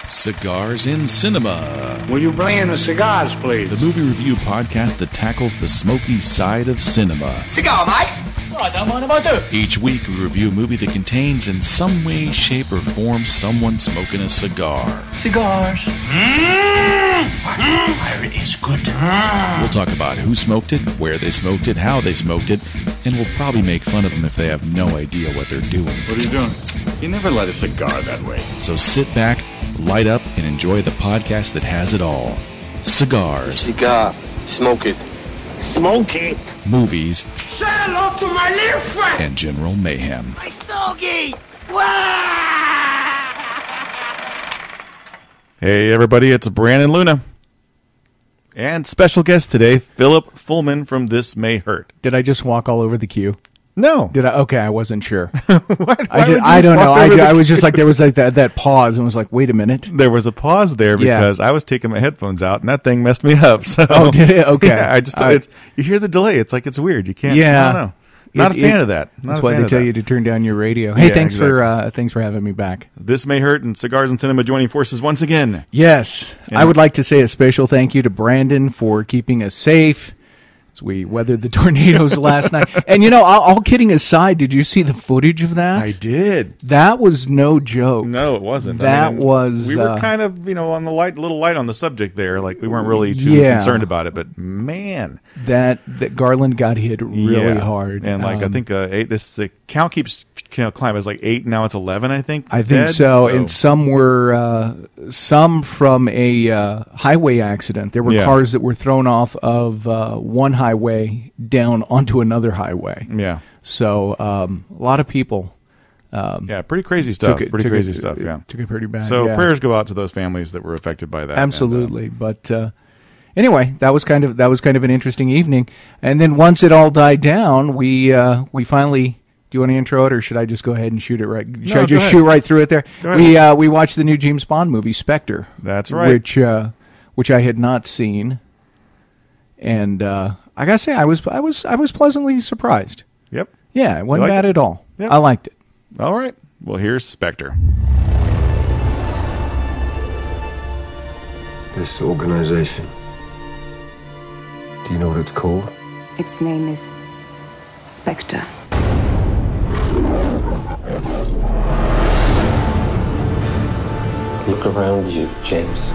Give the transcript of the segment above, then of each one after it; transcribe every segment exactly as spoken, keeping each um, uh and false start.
Cigars in Cinema. Will you bring in the cigars, please? The movie review podcast that tackles the smoky side of cinema. Cigar, mate! I don't mind if I do. Each week we review a movie that contains in some way, shape, or form someone smoking a cigar. Cigars. Mmm! Fire is good. Mm. We'll talk about who smoked it, where they smoked it, how they smoked it, and we'll probably make fun of them if they have no idea what they're doing. What are you doing? You never light a cigar that way. So sit back, light up, and enjoy the podcast that has it all. Cigars. Cigar. Smoke it. Smoke it. Movies. Say hello to my little friend. And general mayhem. My doggy. Hey everybody, it's Brandon Luna. And special guest today, Philip Fullman from This May Hurt. Did I just walk all over the queue? No. Did I? Okay, I wasn't sure. What? I, just, I don't know. I, I was just like, there was like that, that pause and was like, wait a minute. There was a pause there because yeah. I was taking my headphones out and that thing messed me up. So, oh, did it? Okay. Yeah, I just, uh, it's, you hear the delay. It's like it's weird. You can't, yeah. I don't know. Not it, a fan it, of that. Not that's a why fan they of tell that. you to turn down your radio. Hey, yeah, thanks exactly. for uh, thanks for having me back. This May Hurt and Cigars and Cinema joining forces once again. Yes. Yeah. I would like to say a special thank you to Brandon for keeping us safe as we weathered the tornadoes last night. And, you know, all, all kidding aside, did you see the footage of that? I did. That was no joke. No, it wasn't. That I mean, was... We were uh, kind of, you know, on the light, little light on the subject there. Like, we weren't really too yeah. concerned about it. But, man. That that Garland got hit really yeah. hard. And, like, um, I think uh, eight, this the count keeps you know, climbing. It's like eight, now it's eleven, I think. I think dead, so. so. And some were, uh, some from a uh, highway accident. There were yeah. cars that were thrown off of uh, one highway down onto another highway. Yeah. So um, a lot of people. Um, yeah, pretty crazy stuff. It, pretty crazy it, stuff, yeah. Took it pretty bad. So yeah. prayers go out to those families that were affected by that. Absolutely. And, uh, but uh, anyway, that was kind of that was kind of an interesting evening. And then once it all died down, we uh, we finally. Do you want to intro it, or should I just go ahead and shoot it right? Should no, I just ahead. shoot right through it there? Go ahead. We uh, we watched the new James Bond movie, Spectre. That's right. Which uh, which I had not seen, and uh, I gotta say, I was I was I was pleasantly surprised. Yep. Yeah, it wasn't bad it? at all. Yep. I liked it. All right. Well, here's Spectre. This organization, do you know what it's called? Its name is Spectre. Look around you, James.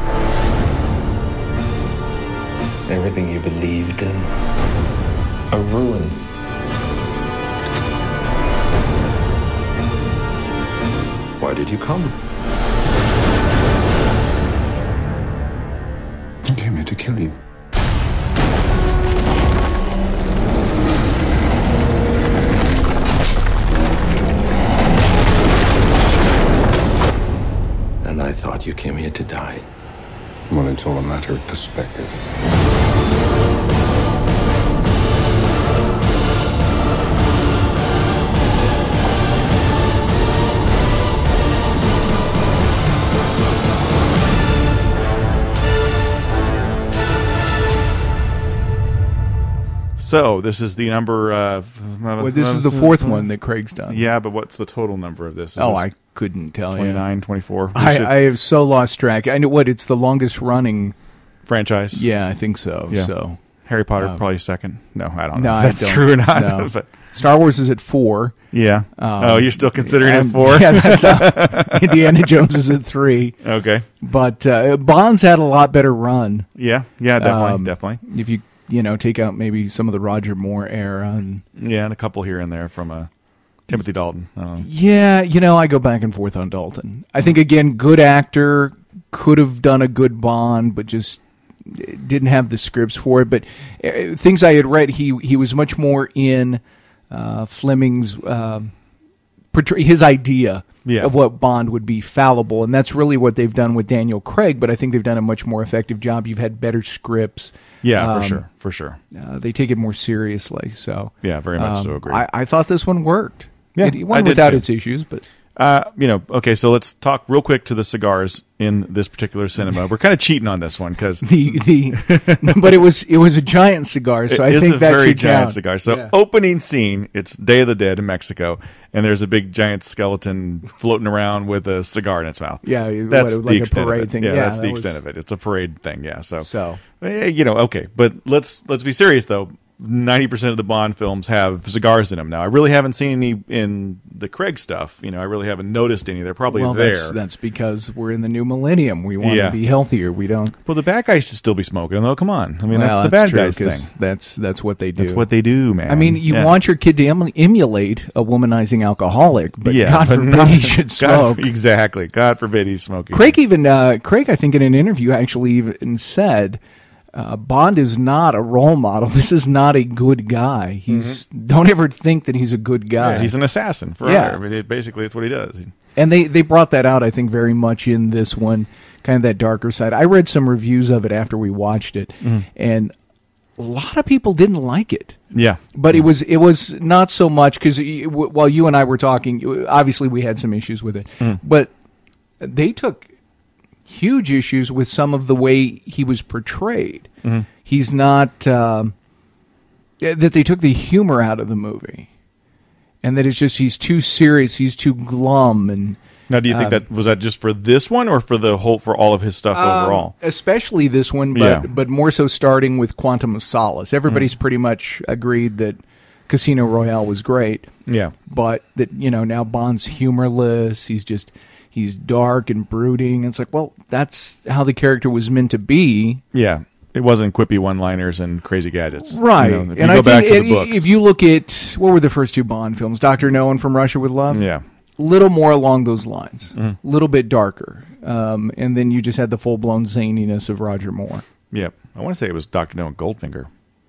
Everything you believed in, a ruin. Why did you come? I came here to kill you. And I thought you came here to die. Well, it's all a matter of perspective. So, this is the number of... Well, this is the fourth one that Craig's done. Yeah, but what's the total number of this? Is oh, this I couldn't tell twenty-nine, you. twenty-four? I, I have so lost track. I know what, it's the longest running... franchise? Yeah, I think so. Yeah. So Harry Potter um, probably second. No, I don't no, know if I that's don't. true or not. No. But Star Wars is at four. yeah. Um, oh, you're still considering and- it four? Yeah, that's how, Indiana Jones is at three. Okay. But uh, Bond's had a lot better run. Yeah, yeah, definitely, Um, definitely. If you you know take out maybe some of the Roger Moore era and Yeah, and a couple here and there from uh, Timothy Dalton. I don't know. yeah, you know I go back and forth on Dalton. I think again, good actor, could have done a good Bond, but just didn't have the scripts for it. But uh, things I had read, he he was much more in uh, Fleming's uh, portray his idea. Yeah. Of what Bond would be fallible, and that's really what they've done with Daniel Craig, but I think they've done a much more effective job. You've had better scripts. Yeah, Um, for sure, for sure. Uh, they take it more seriously. So Yeah, very much um, so agree. I, I thought this one worked. Yeah, it, it went I did without too. its issues, but Uh, you know, okay, so let's talk real quick to the cigars in this particular cinema. We're kind of cheating on this one because the the, but it was it was a giant cigar, so it I is think a that very should giant count. cigar. So Yeah. opening scene, it's Day of the Dead in Mexico, and there's a big giant skeleton floating around with a cigar in its mouth. Yeah, that's what, the like a extent parade of it. thing. Yeah, Yeah, that's that the was- extent of it. It's a parade thing. Yeah, so So eh, you know, okay, but let's let's be serious though. ninety percent of the Bond films have cigars in them. Now, I really haven't seen any in the Craig stuff. You know, I really haven't noticed any. They're probably well, there. that's, that's because we're in the new millennium. We want Yeah. to be healthier. We don't. Well, the bad guys should still be smoking, though. Come on. I mean, well, that's the bad true, guys 'cause thing. That's that's what they do. That's what they do, man. I mean, you Yeah. want your kid to em- emulate a womanizing alcoholic, but yeah, God but forbid not- he should God- smoke. exactly. God forbid he's smoking. Craig even uh, Craig, I think, in an interview, actually even said uh, Bond is not a role model. This is not a good guy. He's don't ever think that he's a good guy. Yeah, he's an assassin for Yeah. hire. I mean, it- basically, it's what he does. He- And they, they brought that out, I think, very much in this one, kind of that darker side. I read some reviews of it after we watched it, and a lot of people didn't like it. Yeah, But it was it was not so much because while you and I were talking, obviously we had some issues with it, but they took huge issues with some of the way he was portrayed. He's not um, that they took the humor out of the movie, and that it's just he's too serious, he's too glum, and Now, do you think Um, that was that just for this one or for the whole for all of his stuff overall? Um, especially this one, but Yeah. but more so starting with Quantum of Solace. Everybody's pretty much agreed that Casino Royale was great, Yeah, but that you know now Bond's humorless. He's just he's dark and brooding. It's like, well, that's how the character was meant to be, yeah. It wasn't quippy one-liners and crazy gadgets, right? You know, if and you I go back think to the it- books, if you look at what were the first two Bond films, Doctor No and From Russia with Love, yeah, little more along those lines, a Mm-hmm. little bit darker, um, and then you just had the full-blown zaniness of Roger Moore. yeah. I want to say it was Doctor No and Goldfinger.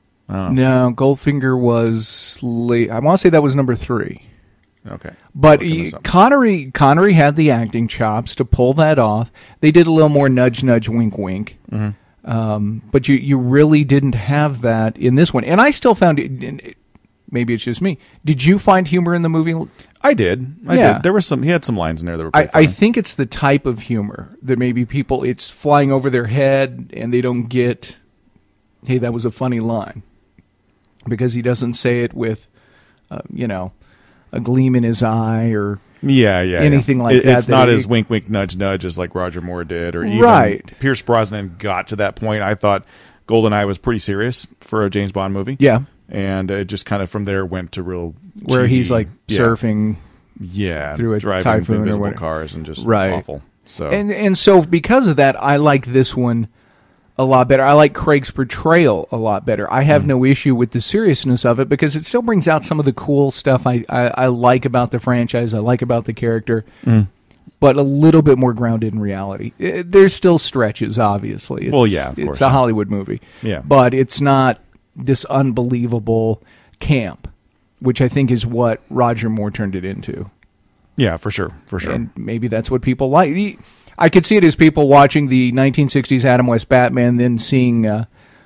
No, Goldfinger was late. I want to say that was number three. Okay, But Looking he, this up. Connery, Connery had the acting chops to pull that off. They did a little more nudge, nudge, wink, wink. Mm-hmm. Um, but you, you really didn't have that in this one. And I still found it. and it- Maybe it's just me. Did you find humor in the movie? I did. I Yeah. did. There were some. He had some lines in there that were. I, Pretty I funny. think it's the type of humor that maybe people, it's flying over their head and they don't get, hey, that was a funny line. Because he doesn't say it with, uh, you know, a gleam in his eye or Yeah, yeah, anything yeah. like It- that It's that not it- as wink, wink, nudge, nudge as like Roger Moore did, or even Right. Pierce Brosnan got to that point. I thought GoldenEye was pretty serious for a James Bond movie. Yeah. and it just kind of from there went to real where cheesy- he's like yeah, surfing. yeah, through a driving typhoon or invisible whatever. cars and just Right. awful. So And and so because of that, I like this one a lot better. I like Craig's portrayal a lot better. I Mm. have no issue with the seriousness of it because it still brings out some of the cool stuff I, I, I like about the franchise. I like about the character. Mm. But a little bit more grounded in reality. Eh, There's still stretches, obviously. It's, Well, yeah, of it's course. a Hollywood movie. Yeah. But it's not this unbelievable camp, which I think is what Roger Moore turned it into. yeah, for sure, for sure. And maybe that's what people like. The- I could see it as people watching the nineteen sixties Adam West Batman, then seeing uh,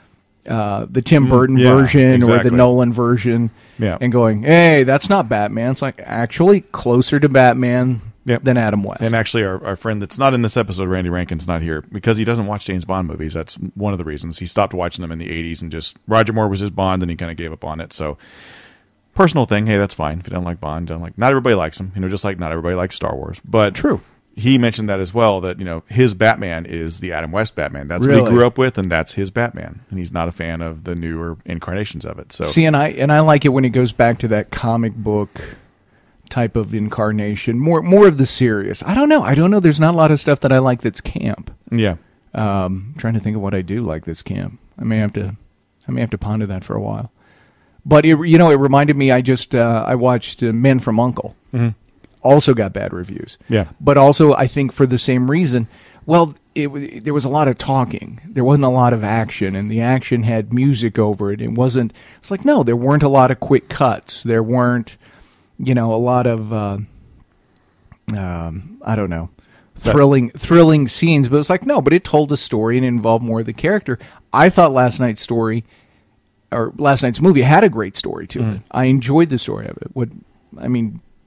uh, the Tim Burton Mm, yeah, version or exactly. the Nolan version, Yeah. and going, "Hey, that's not Batman." It's like actually closer to Batman Yep. than Adam West. And actually, our, our friend that's not in this episode, Randy Rankin's not here because he doesn't watch James Bond movies. That's one of the reasons. He stopped watching them in the eighties and just Roger Moore was his Bond, and he kind of gave up on it. So, personal thing. Hey, that's fine. If you don't like Bond, don't like. Not everybody likes him. You know, just like not everybody likes Star Wars. But True. He mentioned that as well. That you know, his Batman is the Adam West Batman. That's what Really? he grew up with, and that's his Batman. And he's not a fan of the newer incarnations of it. So, See, and I and I like it when it goes back to that comic book type of incarnation, more more of the serious. I don't know. I don't know. There's not a lot of stuff that I like that's camp. yeah, Um, trying to think of what I do like this camp. I may have to, I may have to ponder that for a while. But it, you know, it reminded me. I just uh, I watched uh, Men from U N C L E. Also got bad reviews. Yeah. But also, I think for the same reason. Well, it w- there was a lot of talking. There wasn't a lot of action, and the action had music over it. It wasn't. It's like no, there weren't a lot of quick cuts. There weren't, you know, a lot of. Uh, um, I don't know. Thrilling, thrilling scenes, but it's like no, but it told a story and involved more of the character. I thought last night's story, or last night's movie, had a great story to it. I enjoyed the story of it. What I mean,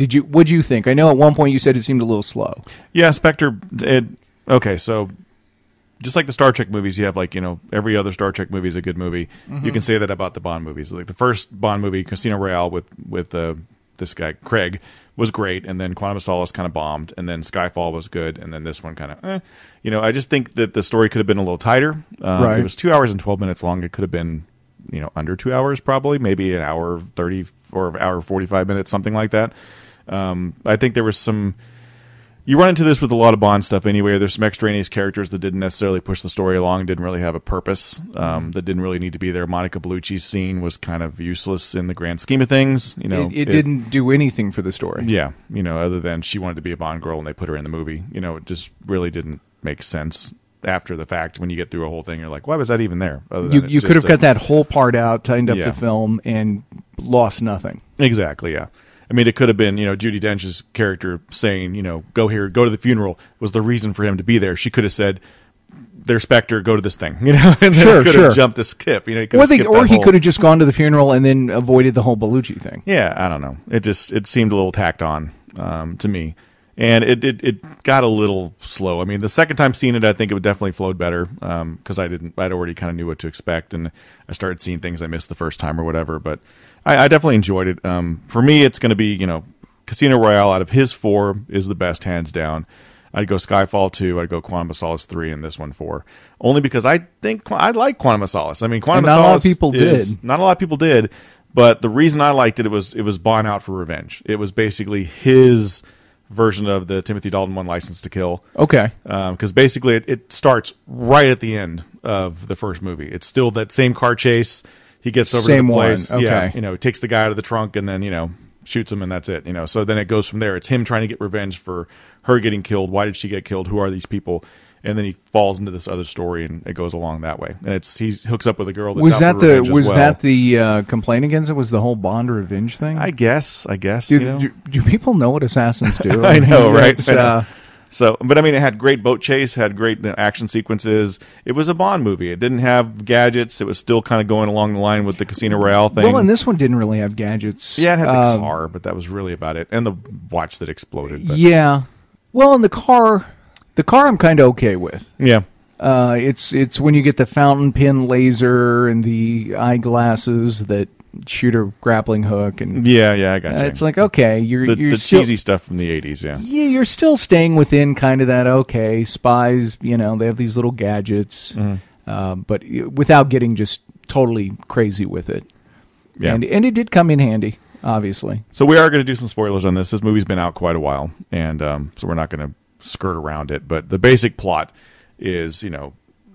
Did you? What'd you think? I know at one point you said it seemed a little slow. Yeah, Spectre. It okay. So just like the Star Trek movies, you have like you know every other Star Trek movie is a good movie. Mm-hmm. You can say that about the Bond movies. Like the first Bond movie, Casino Royale, with with uh, this guy Craig, was great, and then Quantum of Solace kind of bombed, and then Skyfall was good, and then this one kind of, eh. You know, I just think that the story could have been a little tighter. Um, right. It was two hours and twelve minutes long. It could have been, you know, under two hours probably, maybe an hour thirty or an hour forty-five minutes, something like that. Um, I think there was some. You run into this with a lot of Bond stuff anyway. There's some extraneous characters that didn't necessarily push the story along, didn't really have a purpose, um, that didn't really need to be there. Monica Bellucci's scene was kind of useless in the grand scheme of things. You know, it, it, it didn't do anything for the story. Yeah, you know, other than she wanted to be a Bond girl and they put her in the movie. You know, it just really didn't make sense after the fact. When you get through a whole thing, you're like, why was that even there? Other than you it's you just could have a, cut that whole part out, tightened up Yeah. the film, and lost nothing. Exactly, yeah. I mean, it could have been, you know, Judi Dench's character saying, you know, go here, go to the funeral was the reason for him to be there. She could have said, there's Spectre, go to this thing, you know, and then Sure, he could sure. have jumped the skip, you know, he could Or, have they, skipped or that he whole- could have just gone to the funeral and then avoided the whole Bellucci thing. Yeah, I don't know. It just, it seemed a little tacked on um, to me. And it, it it got a little slow. I mean, the second time seeing it, I think it would definitely flowed better because I didn't, I'd already kind of knew what to expect, and I started seeing things I missed the first time or whatever. But I, I definitely enjoyed it. Um, for me, it's going to be, you know, Casino Royale out of his four is the best, hands down. I'd go Skyfall two, I'd go Quantum of Solace three, and this one four. Only because I think I like Quantum of Solace. I mean, Quantum And of not a lot of Solace people is- did. Not a lot of people did, but the reason I liked it, it was it was Bond out for revenge. It was basically his version of the Timothy Dalton one, License to Kill. Okay. Because um, basically it, it starts right at the end of the first movie. It's still that same car chase. He gets over Same to the one, place. okay. Yeah, you know, takes the guy out of the trunk and then, you know, shoots him, and that's it. You know, so then it goes from there. It's him trying to get revenge for her getting killed. Why did she get killed? Who are these people? And then he falls into this other story, and it goes along that way. And it's he hooks up with a girl. That's Was out that for the revenge as was well. that the uh, complaint against it? Was the whole Bond revenge thing? I guess. I guess. do, you know? do, do people know what assassins do? I know, mean, right? it's, I know. uh, So, but I mean, it had great boat chase, had great uh, action sequences. It was a Bond movie. It didn't have gadgets. It was still kind of going along the line with the Casino Royale thing. well, and this one didn't really have gadgets. yeah, it had the Um, car, but that was really about it, and the watch that exploded. But, Yeah. Well, and the car, the car, I'm kind of okay with. yeah, Uh, it's it's when you get the fountain pen laser and the eyeglasses that shoot a grappling hook, and yeah, yeah. I got uh, you. it's like, okay, you're the, you're the still, cheesy stuff from the eighties. Yeah, yeah, you're still staying within kind of that. Okay, spies, you know, they have these little gadgets, Mm-hmm. uh, but without getting just totally crazy with it. yeah. And and it did come in handy, obviously. So we are going to do some spoilers on this. This movie's been out quite a while, and um, so we're not going to skirt around it. But the basic plot is, you know,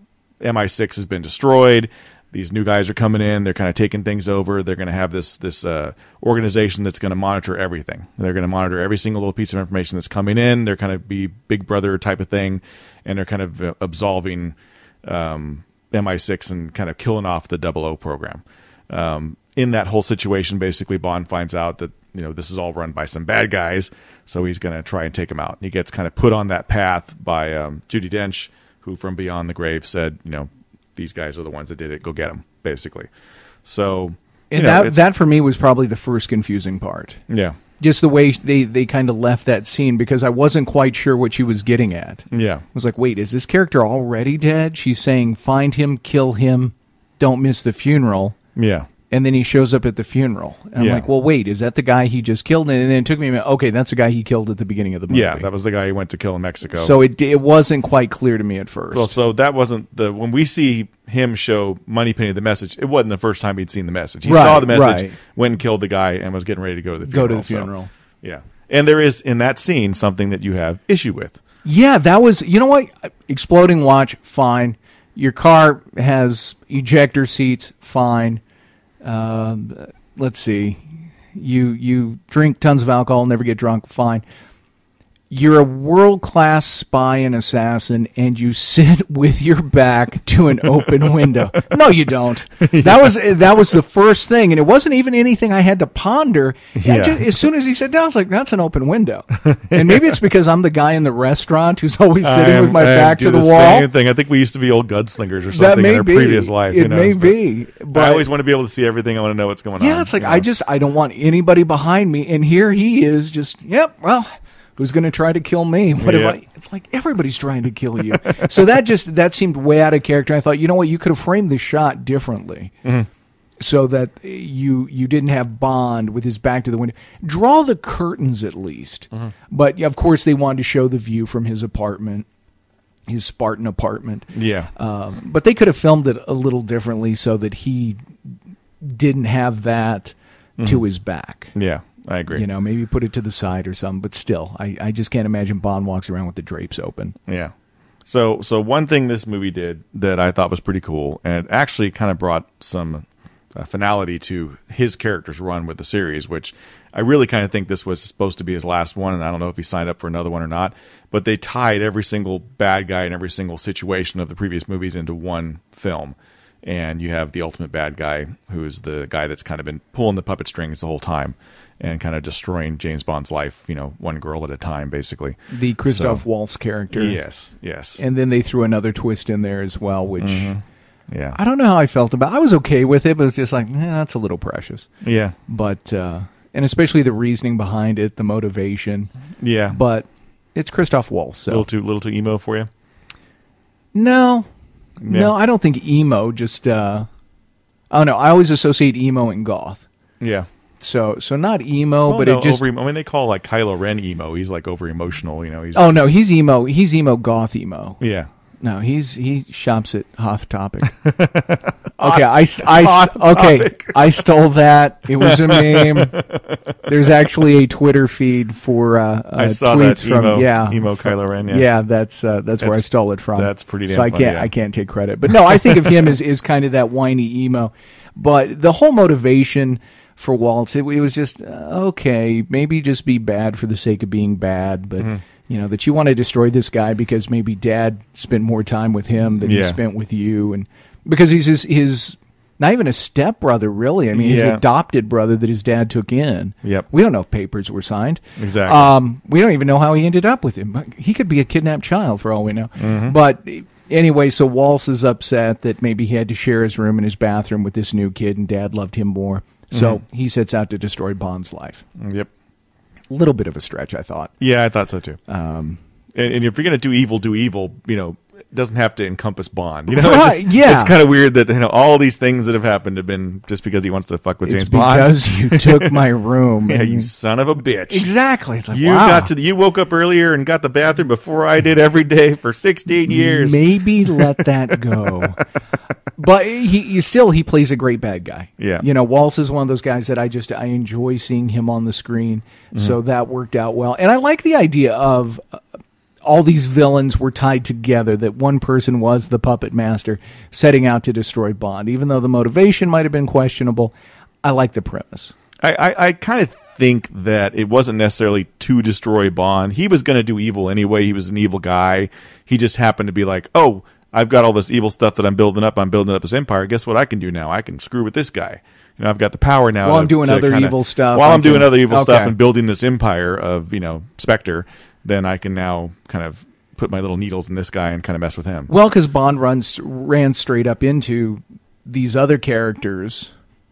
M I six has been destroyed. These new guys are coming in. They're kind of taking things over. They're going to have this this uh, organization that's going to monitor everything. They're going to monitor every single little piece of information that's coming in. They're kind of be Big Brother type of thing, and they're kind of uh, absolving um, M I six and kind of killing off the double O program. Um, in that whole situation, basically, Bond finds out that, you know, this is all run by some bad guys, so he's going to try and take them out. And he gets kind of put on that path by um, Judi Dench, who from beyond the grave said, you know, these guys are the ones that did it. Go get them, basically. So, you And know, that it's- that for me was probably the first confusing part. yeah, Just the way they, they kind of left that scene, because I wasn't quite sure what she was getting at. yeah, I was like, wait, is this character already dead? She's saying, find him, kill him, don't miss the funeral. yeah. And then he shows up at the funeral. And I'm Yeah. like, well, wait, is that the guy he just killed? And then it took me a minute. Okay, that's the guy he killed at the beginning of the movie. Yeah, that was the guy he went to kill in Mexico. So it it wasn't quite clear to me at first. Well, so that wasn't the when we see him show Moneypenny the message. It wasn't the first time he'd seen the message. He Right, saw the message, right. went and killed the guy, and was getting ready to go to the Go funeral. to the so, funeral. yeah, and there is in that scene something that you have issue with. Yeah, that was, you know what? Exploding watch, fine. Your car has ejector seats, fine. Um, let's see. You you drink tons of alcohol, never get drunk, fine. you're a world-class spy and assassin, and you sit with your back to an open window. No, you don't. That was that was the first thing, and it wasn't even anything I had to ponder. Yeah. Just, as soon as he said down, I was like, that's an open window. And maybe it's because I'm the guy in the restaurant who's always sitting I am- with my I back do to the, the wall. Same thing. I think we used to be old gunslingers or That something may in our be. previous life. It who knows, may but be. But I always want to be able to see everything. I want to know what's going on. yeah, it's like, you I know? just, I don't want anybody behind me. And here he is just, yep, well, who's going to try to kill me? What if Yeah. I, it's like everybody's trying to kill you. So that just, that seemed way out of character. I thought, you know what, you could have framed the shot differently. Mm-hmm. So that you you didn't have Bond with his back to the window. Draw the curtains at least. Mm-hmm. But of course they wanted to show the view from his apartment, his Spartan apartment. Yeah. Um, but they could have filmed it a little differently so that he didn't have that to his back. Yeah, I agree. You know, maybe put it to the side or something. But still, I, I just can't imagine Bond walks around with the drapes open. Yeah. So so one thing this movie did that I thought was pretty cool, and it actually kind of brought some uh, finality to his character's run with the series, which I really kind of think this was supposed to be his last one, and I don't know if he signed up for another one or not, but they tied every single bad guy and every single situation of the previous movies into one film. And you have the ultimate bad guy, who's the guy that's kind of been pulling the puppet strings the whole time and kind of destroying James Bond's life, you know, one girl at a time, basically. The Christoph So- Waltz character. Yes, yes. And then they threw another twist in there as well, which Yeah. I don't know how I felt about. I was okay with it, but it was just like, eh, that's a little precious. Yeah. But, uh, and especially the reasoning behind it, the motivation. Yeah. But it's Christoph Waltz, so. little too little too emo for you? No. Yeah. No, I don't think emo, just, uh, oh no, I always associate emo and goth. Yeah. So, so not emo, Well, but no, it just, over, I mean, they call like Kylo Ren emo. He's like over emotional, you know. He's oh no, he's emo, he's emo goth emo. Yeah. No, he's he shops at Hoth Topic. Okay, I, st- I st- okay, I stole that. It was a meme. There's actually a Twitter feed for uh, uh, I saw tweets that from emo, yeah, emo Kylo Ren. Yeah. yeah. That's uh, that's where I That's- stole it from. that's pretty damn So I funny, can't yeah. I can't take credit, but no, I think of him as is kind of that whiny emo. But the whole motivation for Waltz, it, it was just uh, okay. Maybe just be bad for the sake of being bad, but. Mm-hmm. You know, that you want to destroy this guy because maybe dad spent more time with him than he Yeah. spent with you. And because he's his, his not even a stepbrother, really. I mean, his Yeah. adopted brother that his dad took in. Yep. We don't know if papers were signed. Exactly. Um, we don't even know how he ended up with him. He could be a kidnapped child for all we know. Mm-hmm. But anyway, so Waltz is upset that maybe he had to share his room and his bathroom with this new kid and dad loved him more. So Mm-hmm. he sets out to destroy Bond's life. Yep. A little bit of a stretch, I thought. Yeah, I thought so too. Um, And, and if you're going to do evil, do evil, you know, it doesn't have to encompass Bond. You know, Right, it's, just- yeah. it's kind of weird that, you know, all these things that have happened have been just because he wants to fuck with it's James Bond. because you took my room. Yeah, and you son of a bitch. Exactly. It's like, You wow. got to the, you woke up earlier and got the bathroom before I did every day for sixteen years. Maybe let that go. But he, he still he plays a great bad guy. Yeah. You know, Waltz is one of those guys that I just I enjoy seeing him on the screen. So that worked out well. And I like the idea of uh, all these villains were tied together, that one person was the puppet master setting out to destroy Bond. Even though the motivation might have been questionable, I like the premise. I, I, I kind of think that it wasn't necessarily to destroy Bond. He was going to do evil anyway. He was an evil guy. He just happened to be like, oh, I've got all this evil stuff that I'm building up. I'm building up this empire. Guess what I can do now? I can screw with this guy. You know, I've got the power now. While to- I'm doing to other kinda- evil stuff, While I I'm doing can- other evil stuff okay. and building this empire of, you know, Spectre, then I can now kind of put my little needles in this guy and kind of mess with him. Well, because Bond runs ran straight up into these other characters,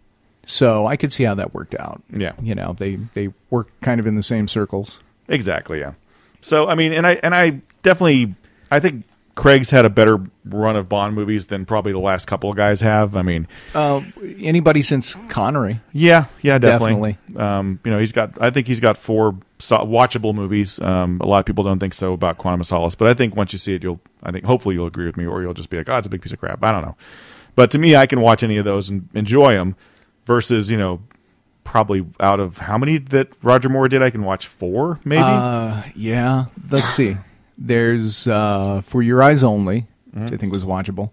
so I could see how that worked out. Yeah. You know, they they work kind of in the same circles. Exactly, yeah. So I mean, and I and I definitely, I think Craig's had a better run of Bond movies than probably the last couple of guys have. I mean, Uh, anybody since Connery? yeah, yeah, definitely. Definitely. Um, you know, he's got. I think he's got four so- watchable movies. Um, a lot of people don't think so about Quantum of Solace, but I think once you see it, you'll. I think hopefully you'll agree with me, or you'll just be like, "Oh, it's a big piece of crap." I don't know, but to me, I can watch any of those and enjoy them. Versus, you know, probably out of how many that Roger Moore did, I can watch four, maybe. Uh, yeah. Let's see. There's uh, For Your Eyes Only, which I think was watchable,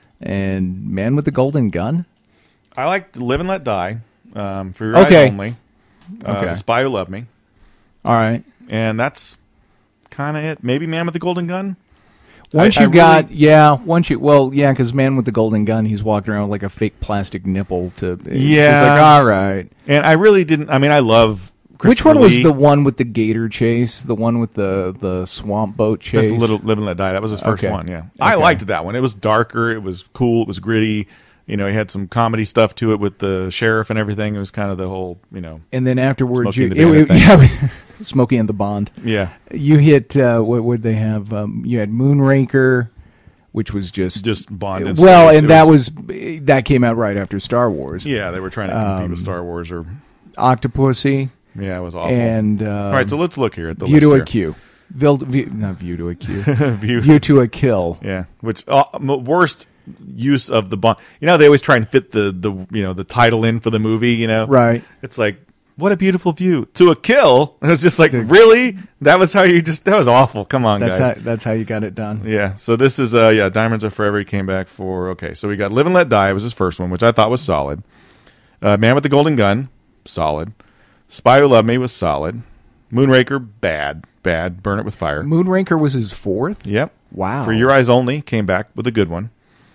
and Man with the Golden Gun. I liked Live and Let Die. Um, For Your Okay. Eyes Only. Uh, Okay. The Spy Who Loved Me. All right. And that's kind of it. Maybe Man with the Golden Gun. Once I, you I got, really, yeah, once you, well, yeah, because Man with the Golden Gun, he's walking around with like a fake plastic nipple to, yeah. It's like, all right. And I really didn't, I mean, I love Which one Lee. was the one with the gator chase? The one with the, the swamp boat chase? That's Little Live and Let Die. That was his first Okay. one, yeah. I Okay. liked that one. It was darker. It was cool. It was gritty. You know, he had some comedy stuff to it with the sheriff and everything. It was kind of the whole, you know. And then afterwards, Smokey you, and the Bandit it- yeah, Smokey and the Bond. Yeah. You hit, uh, what would they have? Um, you had Moonraker, which was just. Just Bond and Well, space. and It that was, that came out right after Star Wars. Yeah, they were trying to compete Um, with Star Wars or. Octopussy. Yeah, it was awful. And. Um, All right, so let's look here at the View list to here. a Q. Vil- view, not View to a Q. View. View to a Kill. Yeah, which uh, m- worst use of the Bond. You know, they always try and fit the, the you know the title in for the movie. You know, Right. It's like, what a beautiful view to a kill. And it's just like, really? That was how you just? That was awful. Come on, That's guys. how, that's how you got it done. Yeah. So this is uh yeah, Diamonds Are Forever. He came back for okay. So we got Live and Let Die was his first one, which I thought was solid. Uh, Man with the Golden Gun, solid. Spy Who Loved Me was solid. Moonraker, bad, bad. Burn It with Fire. Moonraker was his fourth? Yep. Wow. For Your Eyes Only, came back with a good one.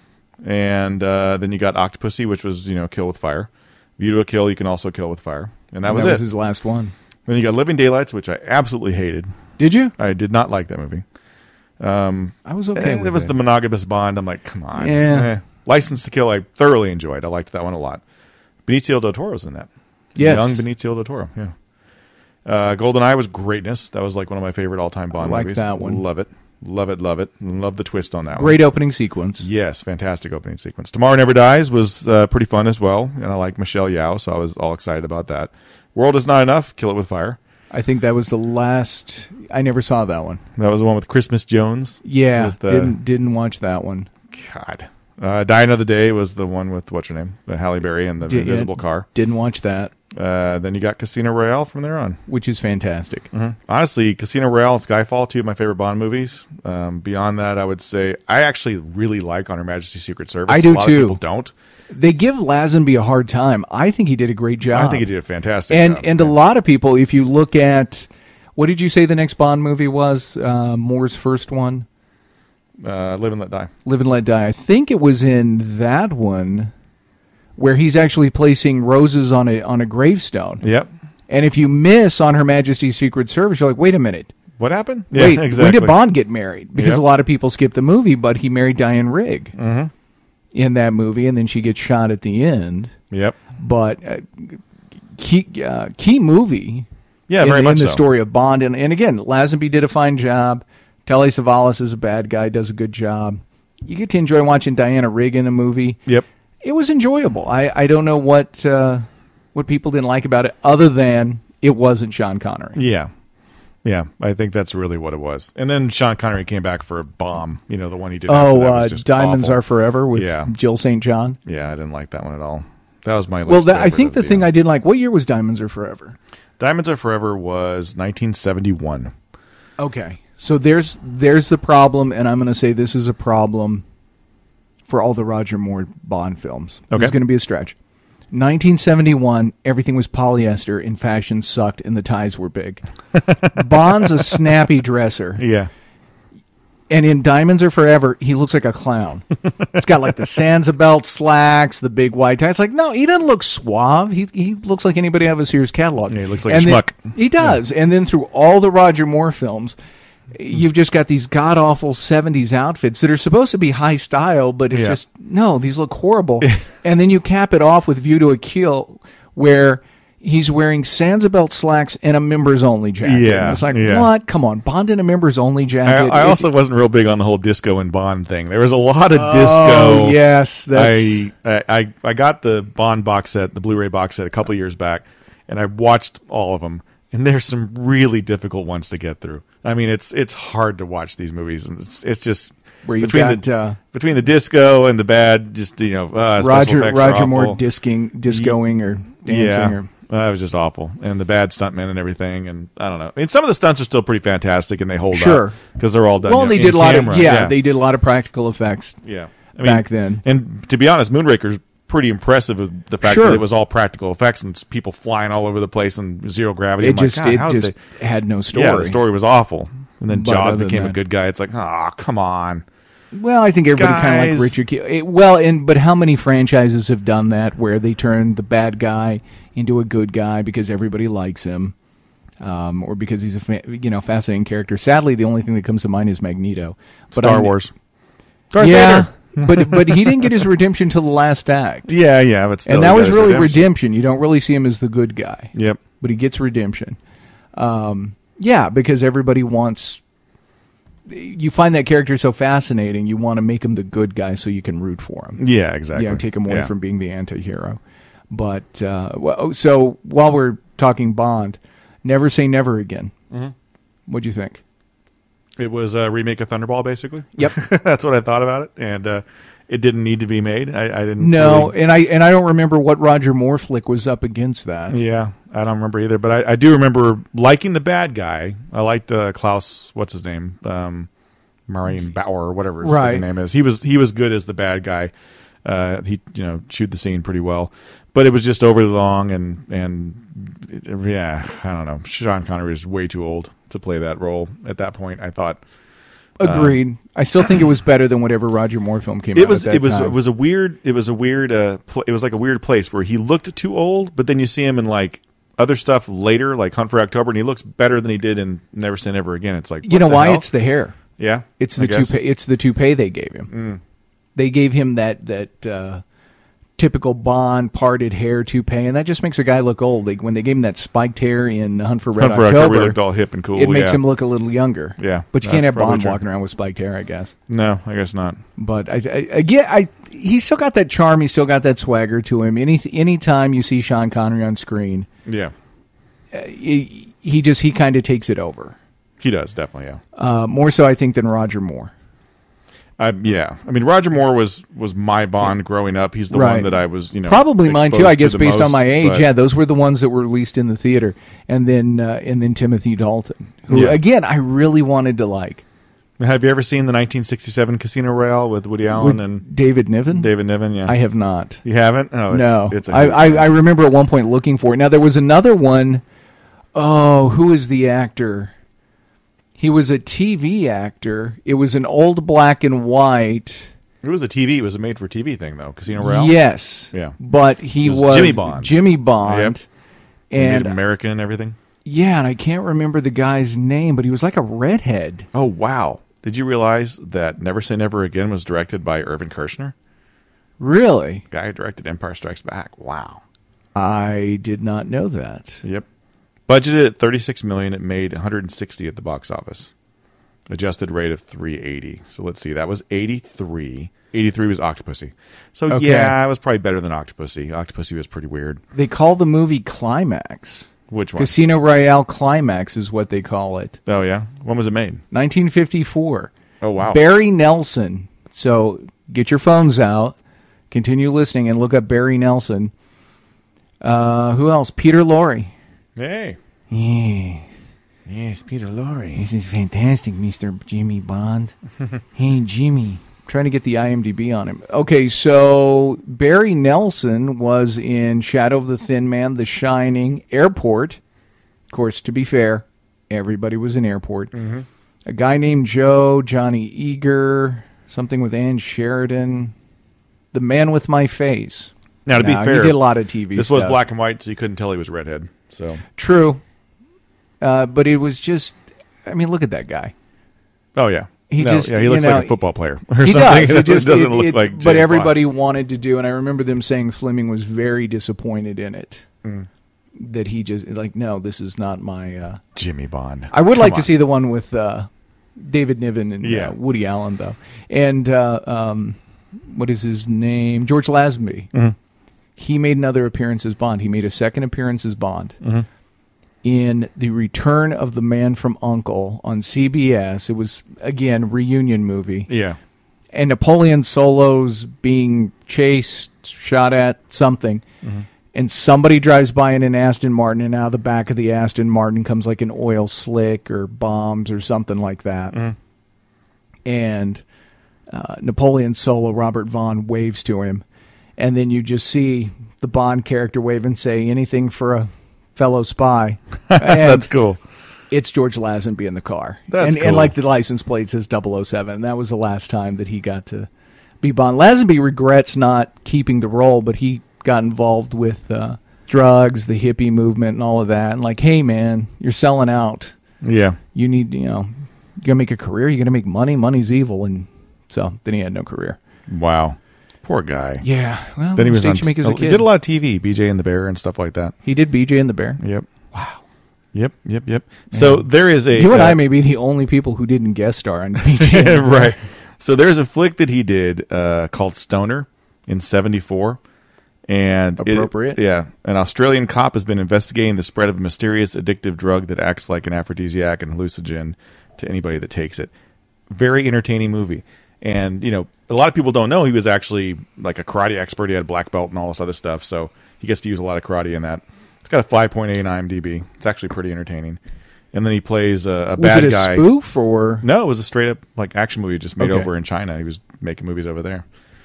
And uh, then you got Octopussy, which was, you know, Kill with Fire. View to a Kill, you can also kill with fire. And that And was that it. was his last one. Then you got Living Daylights, which I absolutely hated. Did you? I did not like that movie. Um, I was okay eh, with it. was it. the monogamous Bond. I'm like, come on. Yeah. Eh. License to Kill, I thoroughly enjoyed. I liked that one a lot. Benicio del Toro's in that. Yes. Young Benicio del Toro, yeah. Uh, GoldenEye was greatness. That was like one of my favorite all-time Bond I like movies. that one. Love it. Love it, love it. Love the twist on that one. Great opening sequence. Yes, fantastic opening sequence. Tomorrow Never Dies was uh, pretty fun as well, and I like Michelle Yeoh, so I was all excited about that. World Is Not Enough, Kill It With Fire. I think that was the last. I never saw that one. That was the one with Christmas Jones. Yeah, with, uh, didn't didn't watch that one. God. Uh, Die Another Day was the one with, what's her name? The Halle Berry and the Did- invisible yeah, car. Didn't watch that, Uh, then you got Casino Royale from there on. which is fantastic. Mm-hmm. Honestly, Casino Royale and Skyfall, two of my favorite Bond movies. Um, beyond that, I would say I actually really like On Her Majesty's Secret Service. I do a lot too. Of people don't. They give Lazenby a hard time. I think he did a great job. I think he did a fantastic and job. and Yeah. a lot of people, if you look at what did you say the next Bond movie was? Uh, Moore's first one, Uh, Live and Let Die. Live and Let Die. I think it was in that one where he's actually placing roses on a on a gravestone. Yep. And if you miss On Her Majesty's Secret Service, you're like, wait a minute. What happened? Wait, yeah, exactly. when did Bond get married? Because Yep. a lot of people skip the movie, but he married Diane Rigg Mm-hmm. in that movie, and then she gets shot at the end. Yep. But uh, key uh, key movie Yeah, in, very in much the so. story of Bond. And, and again, Lazenby did a fine job. Telly Savalas is a bad guy, does a good job. You get to enjoy watching Diana Rigg in a movie. Yep. It was enjoyable. I, I don't know what uh, what people didn't like about it, other than it wasn't Sean Connery. Yeah. Yeah, I think that's really what it was. And then Sean Connery came back for a bomb. You know, the one he did. after Oh, that uh, was just Diamonds awful. Are Forever with Yeah. Jill Saint John. Yeah, I didn't like that one at all. That was my least Well, that, I favorite think of the thing I did like. What year was Diamonds Are Forever? Diamonds Are Forever was nineteen seventy-one. Okay, so there's there's the problem, and I'm going to say this is a problem for all the Roger Moore Bond films. This Okay. is going to be a stretch. nineteen seventy-one, everything was polyester, and fashion sucked, and the ties were big. Bond's a snappy dresser, Yeah. and in Diamonds Are Forever, he looks like a clown. He's got like the Sansa belt slacks, the big white tie. It's like, no, he doesn't look suave. He he looks like anybody out of a Sears catalog. Yeah, he looks like and a then- schmuck. He does. And then through all the Roger Moore films, you've just got these god-awful seventies outfits that are supposed to be high style, but it's Yeah. just, no, these look horrible. And then you cap it off with View to a Kill, where he's wearing Sansa belt slacks and a members-only jacket. Yeah, And it's like, yeah. what? Come on, Bond in a members-only I, jacket. I It- also wasn't real big on the whole disco and Bond thing. There was a lot of Oh, disco. yes. That's, I, I I I got the Bond box set, the Blu-ray box set, a couple years back, and I watched all of them. And there's some really difficult ones to get through. I mean, it's it's hard to watch these movies, and it's it's just Where you've between got, the uh, between the disco and the bad, just you know, uh, special Roger effects are Roger Moore awful. disking, discoing or dancing. Yeah, Or, uh, it was just awful, and the bad stuntmen and everything, and I don't know. I mean, some of the stunts are still pretty fantastic, and they hold Sure. up because they're all done. well, you know, they in did a lot camera. of yeah, they did a lot of practical effects. yeah. I mean, back then. And to be honest, Moonraker's pretty impressive with the fact Sure. that it was all practical effects and people flying all over the place and zero gravity. It I'm like, just God, it how did just they- had no story. Yeah, the story was awful. And then But Jaws other became than a that- good guy. It's like, oh, come on. Well, I think everybody kind of Guys. like Richard Kiel. It, well, and but how many franchises have done that where they turn the bad guy into a good guy because everybody likes him, um, or because he's a fa- you know fascinating character? Sadly, the only thing that comes to mind is Magneto. But Star I- Wars. Darth Yeah, Vader. but but he didn't get his redemption till the last act, Yeah, yeah, but still, and he that got was his really redemption. You don't really see him as the good guy, Yep. but he gets redemption. Um, yeah, because everybody wants. You find that character so fascinating, you want to make him the good guy so you can root for him. Yeah, exactly. You know, take him away Yeah. from being the anti-hero. But, uh, well, so while we're talking Bond, Never Say Never Again. Mm-hmm. What'd you think? It was a remake of Thunderball, basically. Yep. That's what I thought about it, and uh, it didn't need to be made. I, I didn't. No, really- and I and I don't remember what Roger Moore flick was up against that. Yeah, I don't remember either, but I, I do remember liking the bad guy. I liked uh, Klaus. What's his name? Um, Marion Bauer, or whatever his Right. name is. He was he was good as the bad guy. Uh, he you know chewed the scene pretty well, but it was just overly long and and it, yeah, I don't know. Sean Connery is way too old to play that role at that point. I thought. Agreed. I still think it was better than whatever Roger Moore film came out It was at that it was time. it was a weird it was a weird uh pl- it was like a weird place where he looked too old, but then you see him in like other stuff later, like Hunt for October, and he looks better than he did in Never Say Never Again. It's like You what know the why? hell? It's the hair. yeah, It's I the guess. toupee. It's the toupee they gave him. Mm. They gave him that that uh, typical Bond parted hair toupee, and that just makes a guy look old. Like when they gave him that spiked hair in Hunt for Red Hunt for October, October, he looked all hip and cool. it makes yeah. him look a little younger. Yeah, but you can't that's have probably Bond true. walking around with spiked hair, I guess. No, I guess not. But I, I again, I he's still got that charm. He's still got that swagger to him. Any any time you see Sean Connery on screen, Yeah, he, he just he kind of takes it over. he does definitely. Yeah, Uh, more so, I think, than Roger Moore. I, yeah. I mean, Roger Moore was was my Bond growing up. He's the Right. one that I was, you know, Probably mine too. exposed I to guess the based on most, my age. but- Yeah, those were the ones that were released in the theater, and then uh, and then Timothy Dalton, who Yeah. again I really wanted to like. Have you ever seen the nineteen sixty-seven Casino Royale with Woody Allen With and David Niven. David Niven? Yeah, I have not. You haven't? Oh, it's, no, It's a I, huge I fan. I remember at one point looking for it. Now there was another one. Oh, who is the actor? He was a T V actor. It was an old black and white. It was a T V. It was a made-for-T V thing, though. Casino Royale. Yes. Yeah. But he It was was, Jimmy Bond. Jimmy Bond. Yep. And Native American and everything. yeah, and I can't remember the guy's name, but he was like a redhead. Oh wow! Did you realize that Never Say Never Again was directed by Irvin Kershner? Really? Guy who directed Empire Strikes Back. Wow. I did not know that. Yep. Budgeted at thirty-six million dollars, it made one hundred sixty at the box office. Adjusted rate of three eighty. So let's see. That was eighty-three. eighty-three was Octopussy. So Okay. yeah, it was probably better than Octopussy. Octopussy was pretty weird. They call the movie Climax. Which one? Casino Royale Climax is what they call it. Oh yeah. When was it made? nineteen fifty-four. Oh wow. Barry Nelson. So get your phones out, continue listening, and look up Barry Nelson. Uh, who else? Peter Lorre. Hey. Yeah. Yes, Peter Lorre. This is fantastic, Mister Jimmy Bond. Hey, Jimmy. Trying to get the I M D B on him. Okay, so Barry Nelson was in Shadow of the Thin Man, The Shining, Airport. Of course, to be fair, everybody was in Airport. Mm-hmm. A guy named Joe, Johnny Eager, something with Ann Sheridan. The Man with My Face. Now, to be Now, fair, he did a lot of T V this stuff. was black and white, so you couldn't tell he was redhead. So True. Uh, but it was just, I mean, look at that guy. Oh yeah, He no, just, yeah, he you looks know, like a football player or He something. does. It just doesn't it- look it- like. But James everybody Bond. wanted to do, and I remember them saying Fleming was very disappointed in it. Mm. That he just like, no, this is not my. Uh... Jimmy Bond. I would Come like to on. see the one with uh, David Niven and Yeah. uh, Woody Allen, though, and uh, um, what is his name? George Lazenby. Mhm. He made another appearance as Bond. He made a second appearance as Bond. Mhm. In The Return of the Man from U N C L E on C B S. It was, again, reunion movie. Yeah. And Napoleon Solo's being chased, shot at, something. Mm-hmm. And somebody drives by in an Aston Martin, and out of the back of the Aston Martin comes like an oil slick or bombs or something like that. Mhm. And uh, Napoleon Solo, Robert Vaughn, waves to him. And then you just see the Bond character wave and say, anything for a fellow spy. And That's cool. it's George Lazenby in the car. That's and, cool. and like the license plate says double oh seven. That was the last time that he got to be Bond. Lazenby regrets not keeping the role, but he got involved with uh, drugs, the hippie movement, and all of that. And like, hey, man, you're selling out. Yeah. You need, you know, you're going to make a career. You're going to make money. Money's evil. And so then he had no career. Wow. Poor guy. Yeah. Well, Then he was on, you make as a he kid. did a lot of T V, B J and the Bear and stuff like that. He did B J and the Bear. Yep. Wow. Yep, yep, yep. So there is a... You and uh, I may be the only people who didn't guest star on B J and the Bear. right. So there's a flick that he did uh, called Stoner in seventy-four. And it- Appropriate. yeah. An Australian cop has been investigating the spread of a mysterious addictive drug that acts like an aphrodisiac and hallucinogen to anybody that takes it. Very entertaining movie. And, you know, a lot of people don't know he was actually like a karate expert. He had a black belt and all this other stuff. So he gets to use a lot of karate in that. It's got a five point eight on IMDb. It's actually pretty entertaining. And then he plays a, a Was bad it a guy. spoof or? No, it was a straight up like action movie just made Okay. over in China. He was making movies over there.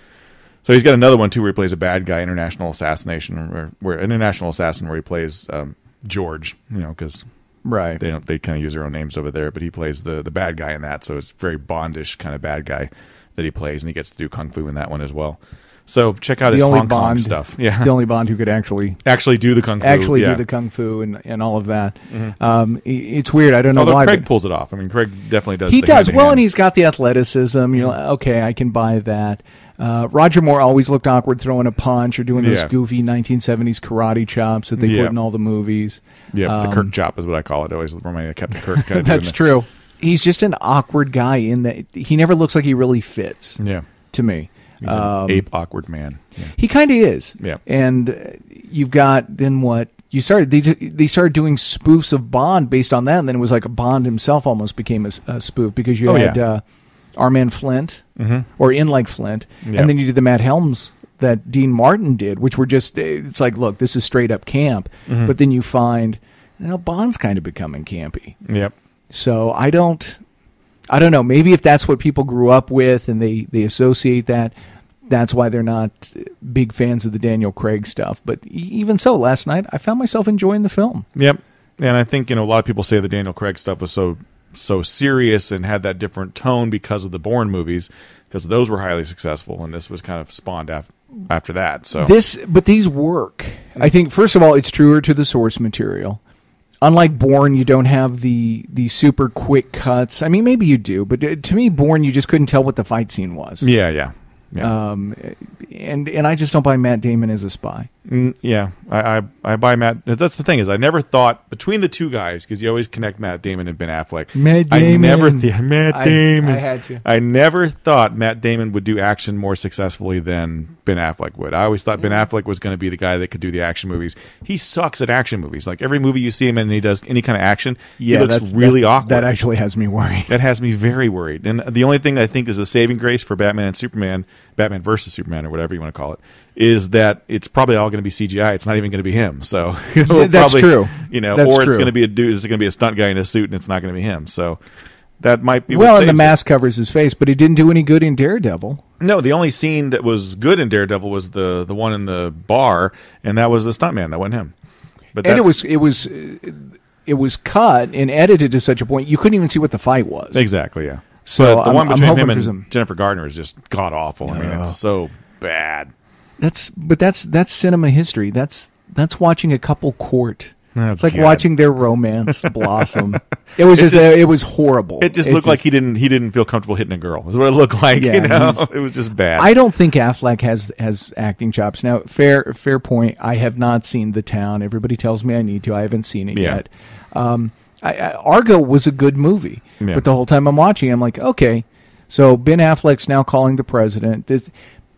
So he's got another one too where he plays a bad guy, international assassination, or where international assassin, where he plays um, George. You know, because Right. they don't they kind of use their own names over there, but he plays the the bad guy in that. So it's very Bondish kind of bad guy that he plays, and he gets to do kung fu in that one as well. So check out The his only Hong Kong Bond stuff. Yeah, The only Bond who could actually actually do the kung fu. actually yeah. do the kung fu and, and all of that. Um, i- it's weird. I don't know Although why. Craig but pulls it off. I mean, Craig definitely does. he the does hand-to-hand. well, and he's got the athleticism. You're like, okay, I can buy that. Uh, Roger Moore always looked awkward throwing a punch or doing those Yeah. goofy nineteen seventies karate chops that they Yeah. put in all the movies. Yeah, the Um, Kirk chop is what I call it. I always remind me of Captain Kirk. Kind of That's true. He's just an awkward guy in that he never looks like he really fits Yeah, to me. he's Um, an ape awkward man. Yeah. He kind of is. Yeah. And uh, you've got then what you started. They ju- they started doing spoofs of Bond based on that, and then it was like Bond himself almost became a, s- a spoof because you Oh, had yeah. uh, our man Flint or In Like Flint, Yeah. and then you did the Matt Helms that Dean Martin did, which were just it's like, look, this is straight up camp, Mm-hmm. but then you find you know, Bond's kind of becoming campy. Yep. So I don't, I don't know. Maybe if that's what people grew up with and they, they associate that, that's why they're not big fans of the Daniel Craig stuff. But e- even so, last night I found myself enjoying the film. Yep. And I think, you know, a lot of people say the Daniel Craig stuff was so so serious and had that different tone because of the Bourne movies, because those were highly successful, and this was kind of spawned af- after that. So This, but these work. I think first of all, it's truer to the source material. Unlike Bourne, you don't have the the super quick cuts. I mean, maybe you do, but uh, to me, Bourne, you just couldn't tell what the fight scene was. yeah, yeah. Yeah. Um, and and I just don't buy Matt Damon as a spy. Mm, yeah, I, I I buy Matt. That's the thing is, I never thought between the two guys, because you always connect Matt Damon and Ben Affleck. Matt I Damon. never th- Matt I- Damon. I had to. I never thought Matt Damon would do action more successfully than Ben Affleck would. I always thought Ben Affleck was going to be the guy that could do the action movies. He sucks at action movies. Like every movie you see him in, and he does any kind of action. Yeah, he looks that's, really that, awkward. That actually has me worried. That has me very worried. And the only thing I think is a saving grace for Batman and Superman, Batman versus Superman, or whatever you want to call it, is that it's probably all going to be C G I. It's not even going to be him. So you know, Yeah, that's probably, true. You know, That's or it's true. going to be a dude. It's going to be a stunt guy in a suit, and it's not going to be him. So that might be. Well, what and the saves mask covers his face, but it didn't do any good in Daredevil. it. No, the only scene that was good in Daredevil was the the one in the bar, and that was the stuntman. That wasn't him. But And it that's- was it was uh, it was cut and edited to such a point you couldn't even see what the fight was. exactly yeah. So but the I'm- one I'm between hoping him for and some- Jennifer Gardner is just god awful. I mean, Yeah. it's so bad. That's but that's that's cinema history. That's that's watching a couple court. Oh, it's like God. watching their romance blossom. It was It just, just- it was horrible. It just looked like he didn't he didn't feel comfortable hitting a girl. Is what it looked like. Yeah, you know, he's- it was just bad. I don't think Affleck has has acting chops. Now, fair fair point. I have not seen The Town. Everybody tells me I need to. I haven't seen it Yeah. yet. Um, I, I, Argo was a good movie, Yeah. but the whole time I'm watching, I'm like, okay, so Ben Affleck's now calling the president. This,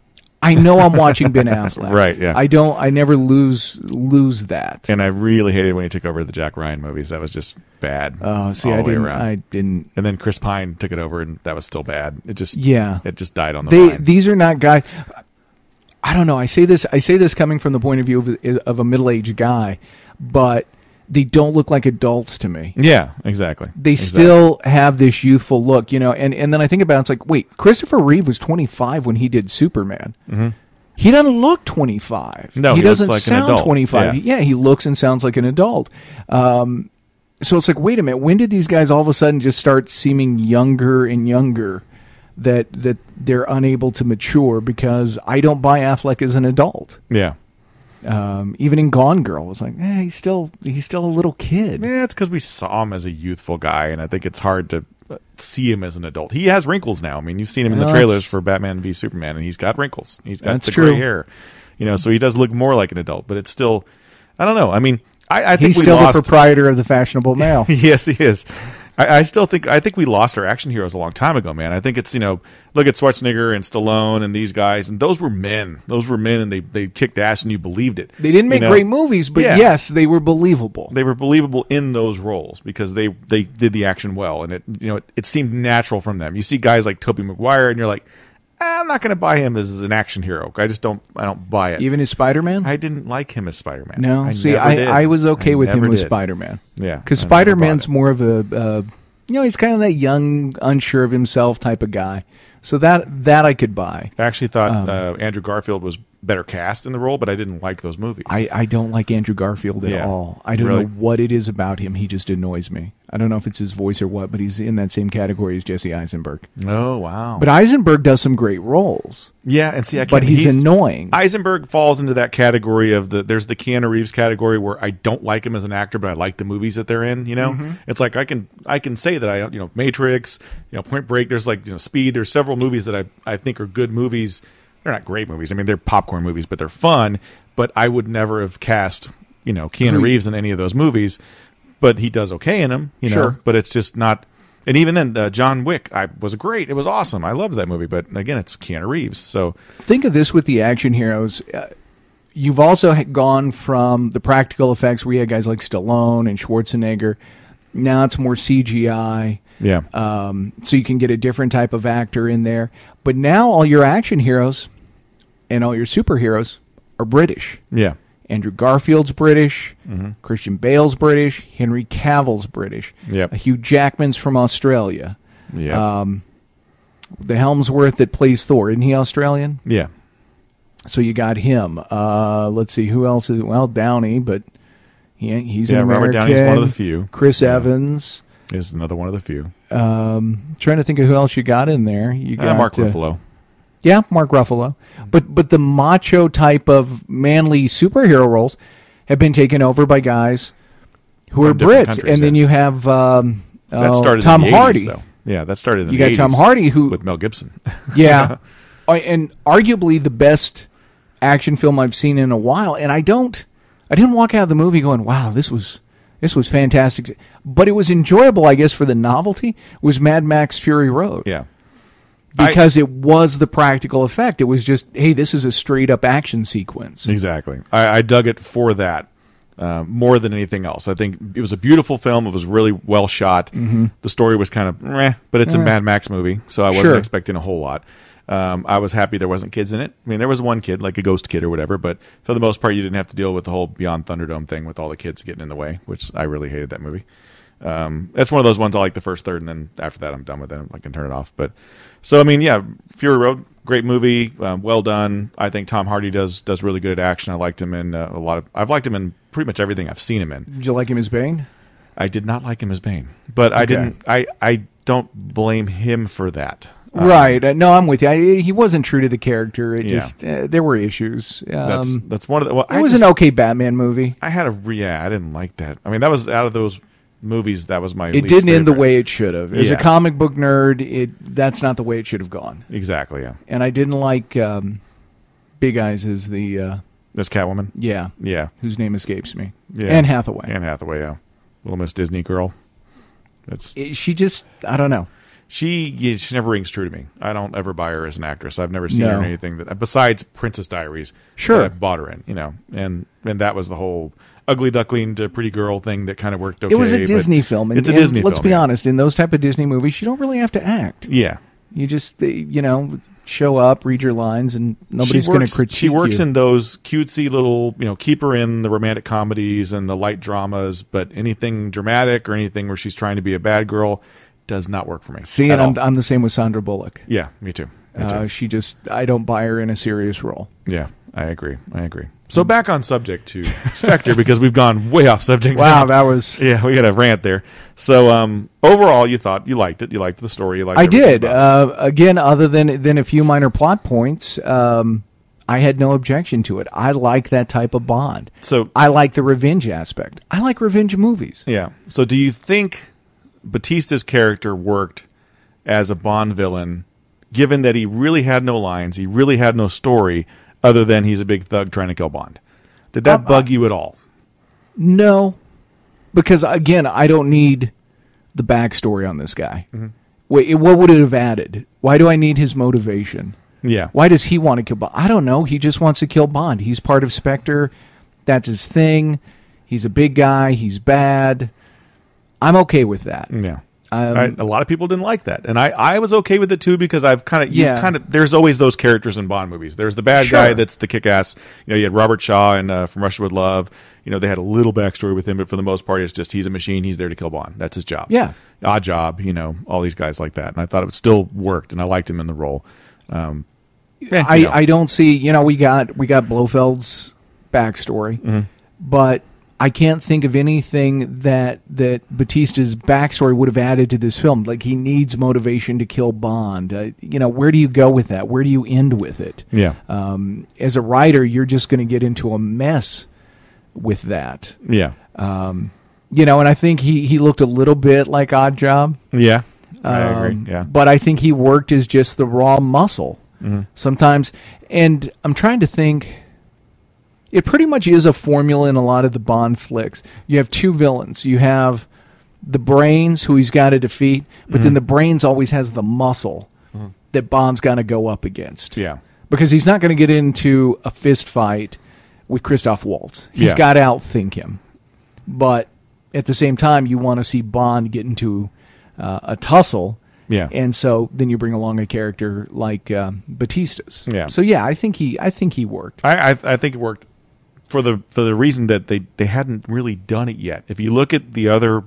I know I'm watching Ben Affleck. Right, yeah. I don't. I never lose lose that. and I really hated when he took over the Jack Ryan movies. That was just bad. Oh, see, all I the way didn't. around. I didn't. And then Chris Pine took it over, and that was still bad. It just Yeah. it just died on the They vine. these are not guys. I don't know. I say this. I say this coming from the point of view of, of a middle aged guy, but they don't look like adults to me. yeah, exactly. They Exactly. still have this youthful look, you know. And, and then I think about it, it's like, wait, Christopher Reeve was twenty-five when he did Superman. Mm-hmm. He doesn't look twenty-five. No, he, he looks doesn't like an sound adult. twenty-five. Yeah. Yeah, he looks and sounds like an adult. Um, So it's like, wait a minute, when did these guys all of a sudden just start seeming younger and younger, that that they're unable to mature? Because I don't buy Affleck as an adult. Yeah. Um, even in Gone Girl, it was like, eh, he's still he's still a little kid. Yeah, it's because we saw him as a youthful guy, and I think it's hard to see him as an adult. He has wrinkles now. I mean, you've seen him in Well, the trailers that's- for Batman v Superman, and he's got wrinkles. He's got That's the true. gray hair. You know, so he does look more like an adult, but it's still, I don't know. I mean, I, I think He's we still lost. the proprietor of the fashionable male. Yes, he is. I, I still think I think we lost our action heroes a long time ago, man. I think it's, you know, look at Schwarzenegger and Stallone and these guys, and those were men. Those were men, and they, they kicked ass, and you believed it. They didn't make You know? great movies, but Yeah. yes, they were believable. They were believable in those roles because they, they did the action well, and it you know it, it seemed natural from them. You see guys like Tobey Maguire, and you're like, ah, I'm not going to buy him as an action hero. I just don't I don't buy it. Even as Spider-Man? I didn't like him as Spider-Man. No, I see, never I, did. I was okay I with him never with did. Spider-Man. Yeah, Because I never bought Spider-Man's it. more of a, uh, you know, he's kind of that young, unsure of himself type of guy. So that that I could buy. I actually thought Um, uh, Andrew Garfield was better cast in the role, but I didn't like those movies. I, I don't like Andrew Garfield at Yeah. all. I don't Really? know what it is about him. He just annoys me. I don't know if it's his voice or what, but he's in that same category as Jesse Eisenberg. Oh, wow. But Eisenberg does some great roles. yeah, and see, I can't, But he's, annoying. Eisenberg falls into that category of the. There's the Keanu Reeves category where I don't like him as an actor, but I like the movies that they're in. You know, Mm-hmm. it's like I can I can say that I you know Matrix, you know Point Break. There's like you know Speed. There's several movies that I I think are good movies. They're not great movies. I mean, they're popcorn movies, but they're fun. But I would never have cast you know Keanu Who- Reeves in any of those movies. But he does okay in them. You know, Sure. but it's just not. And even then, uh, John Wick, I was great. It was awesome. I loved that movie. But again, it's Keanu Reeves. So Think of this with the action heroes. Uh, you've also ha- gone from the practical effects where you had guys like Stallone and Schwarzenegger. Now it's more C G I. yeah, Um, so you can get a different type of actor in there. But now all your action heroes and all your superheroes are British. yeah. Andrew Garfield's British, Mm-hmm. Christian Bale's British, Henry Cavill's British, Yep. uh, Hugh Jackman's from Australia. Yeah. Um, the Helmsworth that plays Thor, isn't he Australian? yeah. So you got him. Uh, let's see, who else is, well, Downey, but he, he's Yeah, an Robert American. Downey's one of the few. Chris Yeah. Evans. Is another one of the few. Um, trying to think of who else you got in there. You Uh, got Mark uh, Ruffalo. Yeah, Mark Ruffalo. But but the macho type of manly superhero roles have been taken over by guys who From are different Brits. countries, And then yeah. you have um, That oh, started Tom in the Hardy. eighties, though. Yeah, that started in You the got eighties Tom Hardy, who- with Mel Gibson. Yeah. Uh, and arguably the best action film I've seen in a while. And I don't I didn't walk out of the movie going, wow, this was this was fantastic. But it was enjoyable, I guess, for the novelty, was Mad Max Fury Road. yeah. Because it was the practical effect. It was just, hey, this is a straight up action sequence. Exactly. I, I dug it for that uh, more than anything else. I think it was a beautiful film. It was really well shot. Mm-hmm. The story was kind of meh, but it's a Eh. Mad Max movie, so I wasn't Sure. expecting a whole lot. Um, I was happy there wasn't kids in it. I mean, there was one kid, like a ghost kid or whatever, but for the most part, you didn't have to deal with the whole Beyond Thunderdome thing with all the kids getting in the way, which I really hated that movie. Um, that's one of those ones I like the first third, and then after that, I'm done with it. I can turn it off. But so, I mean, yeah, Fury Road, great movie, um, well done. I think Tom Hardy does does really good at action. I liked him in uh, a lot of. I've liked him in pretty much everything I've seen him in. Did you like him as Bane? I did not like him as Bane, but I Okay. didn't. I I don't blame him for that. Um, Right. Uh, no, I'm with you. I, he wasn't true to the character. It Yeah. just uh, there were issues. Um, That's that's one of the. Well, it I was just, an okay Batman movie. I had a yeah. I didn't like that. I mean, that was out of those movies. That was my. It least didn't end the favorite. way it should have. As Yeah. a comic book nerd, it that's not the way it should have gone. Exactly. Yeah. And I didn't like um, Big Eyes as the uh, This Catwoman. yeah, Yeah. whose name escapes me. Yeah. Anne Hathaway. Anne Hathaway. Yeah. Little Miss Disney girl. That's It- she just I don't know. she. Yeah, she never rings true to me. I don't ever buy her as an actress. I've never seen No. her in anything that besides Princess Diaries. Sure. that I bought her in. You know, and and that was the whole ugly duckling to pretty girl thing that kind of worked okay. It was a but Disney film. And, It's a and Disney let's film. be yeah. honest. In those type of Disney movies, you don't really have to act. Yeah. You just uh, you know show up, read your lines, and nobody's She going to works- critique She works you. in those cutesy little, you know, keep her in the romantic comedies and the light dramas, but anything dramatic or anything where she's trying to be a bad girl does not work for me. See, at and I'm all. I'm the same with Sandra Bullock. Yeah, me too. Me too. Uh, she just I don't buy her in a serious role. yeah. I agree. I agree. So back on subject to Spectre because we've gone way off subject. Wow, now. that was yeah. We got a rant there. So um, overall, you thought you liked it. You liked the story. You liked. I everything did. about it. Uh, again, other than than a few minor plot points, um, I had no objection to it. I like that type of Bond. So I like the revenge aspect. I like revenge movies. Yeah. So do you think Batista's character worked as a Bond villain, given that he really had no lines, he really had no story, other than he's a big thug trying to kill Bond? Did that Uh, bug you at all? No, because again, I don't need the backstory on this guy. Mm-hmm. Wait, what would it have added? Why do I need his motivation? Yeah. Why does he want to kill Bond? I don't know. He just wants to kill Bond. He's part of Spectre. That's his thing. He's a big guy. He's bad. I'm okay with that. Yeah. Um, I, a lot of people didn't like that, and I, I was okay with it too because I've kind of Yeah. kind of there's always those characters in Bond movies. There's the bad Sure. guy that's the kick-ass. You know, you had Robert Shaw and uh, from Russia with Love. You know, they had a little backstory with him, but for the most part, it's just he's a machine. He's there to kill Bond. That's his job. Yeah. Odd Job. You know, all these guys like that, and I thought it still worked, and I liked him in the role. Um, yeah, I, you know. I don't see, you know, we got we got Blofeld's backstory, Mm-hmm. but I can't think of anything that that Batista's backstory would have added to this film. Like, he needs motivation to kill Bond. Uh, you know, where do you go with that? Where do you end with it? Yeah. Um, as a writer, you're just going to get into a mess with that. Yeah. You know, and I think he, he looked a little bit like Odd Job. Yeah. I Um, agree. Yeah. But I think he worked as just the raw muscle sometimes. And I'm trying to think. It pretty much is a formula in a lot of the Bond flicks. You have two villains. You have the brains, who he's got to defeat, but then the brains always has the muscle that Bond's got to go up against. Yeah. Because he's not going to get into a fist fight with Christoph Waltz. He's Yeah. got to outthink him. But at the same time, you want to see Bond get into uh, a tussle. Yeah. And so then you bring along a character like um, Batista's. Yeah. So yeah, I think he I think he worked. I, I I think it worked for the for the reason that they, they hadn't really done it yet. If you look at the other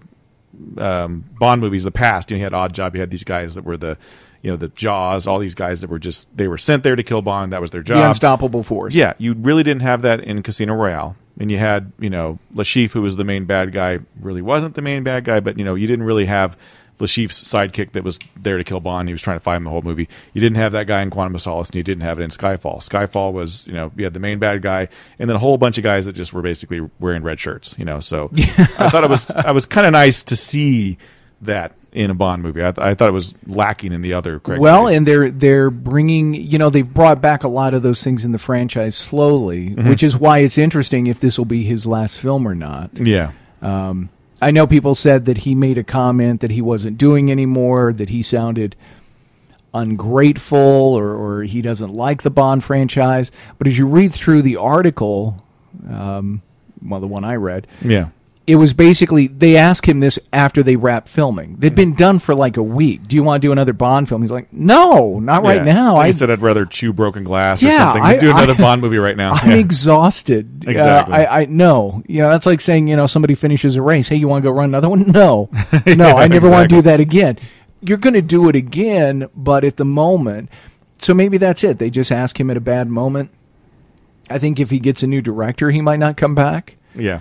um, Bond movies, the past, you know, you had Odd Job, you had these guys that were the, you know, the Jaws, all these guys that were just they were sent there to kill Bond. That was their job. The unstoppable force. Yeah, you really didn't have that in Casino Royale. And you had, you know, Lashif, who was the main bad guy, really wasn't the main bad guy, but, you know, you didn't really have Lashif's sidekick that was there to kill Bond. He was trying to fight him the whole movie. You didn't have that guy in Quantum of Solace, and you didn't have it in Skyfall. Skyfall was, you know, you had the main bad guy, and then a whole bunch of guys that just were basically wearing red shirts, you know. So I thought it was I was kind of nice to see that in a Bond movie. I, th- I thought it was lacking in the other Craig Well, movies. and they're they're bringing, you know, they've brought back a lot of those things in the franchise slowly, Mm-hmm. which is why it's interesting if this will be his last film or not. yeah. Um, I know people said that he made a comment that he wasn't doing anymore, that he sounded ungrateful, or, or he doesn't like the Bond franchise. But as you read through the article, um, well, the one I read, Yeah. it was basically, they asked him this after they wrapped filming. They'd been done for like a week. Do you want to do another Bond film? He's like, no, not right Yeah. now. I I said I'd rather chew broken glass or Yeah, something I- than do another I- Bond movie right now. I'm Yeah. exhausted. Exactly. Uh, I, I no. You know, that's like saying, you know, somebody finishes a race. Hey, you want to go run another one? No, no. I never want to exactly. do that again. You're going to do it again, but at the moment. So maybe that's it. They just ask him at a bad moment. I think if he gets a new director, he might not come back. Yeah.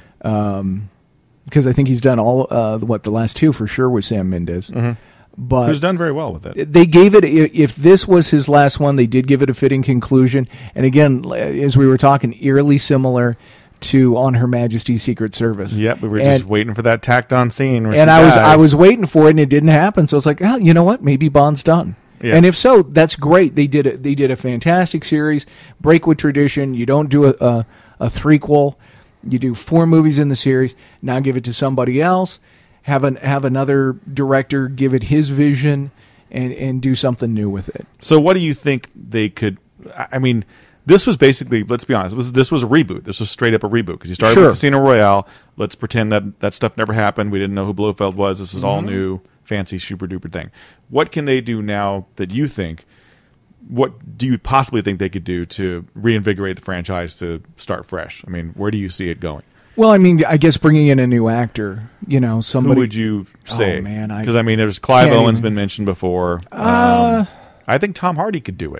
Because I think he's done all uh, what the last two for sure with Sam Mendes. But Who's done very well with it. they gave it, i- if this was his last one, they did give it a fitting conclusion. And again, l- as we were talking, eerily similar to On Her Majesty's Secret Service. Yep, we were and, just waiting for that tacked on scene. Where and she I was I dies. was waiting for it, and it didn't happen. So it's like, oh, you know what? Maybe Bond's done. Yeah. And if so, that's great. They did a, they did a fantastic series. Break with tradition. You don't do a, a a threequel. You do four movies in the series. Now give it to somebody else. Have an have another director give it his vision, and and do something new with it. So what do you think they could? I I mean, this was basically, let's be honest, this was, this was a reboot. This was straight up a reboot because you started Sure. with Casino Royale. Let's pretend that that stuff never happened. We didn't know who Blofeld was. This is Mm-hmm. all new, fancy, super duper thing. What can they do now that you think? What do you possibly think they could do to reinvigorate the franchise to start fresh? I mean, where do you see it going? Well, I mean, I guess bringing in a new actor, you know, somebody. Who would you say? Oh, man, I Because I mean, there's Clive can't Owen's even- been mentioned before. Uh, um, I think Tom Hardy could do it.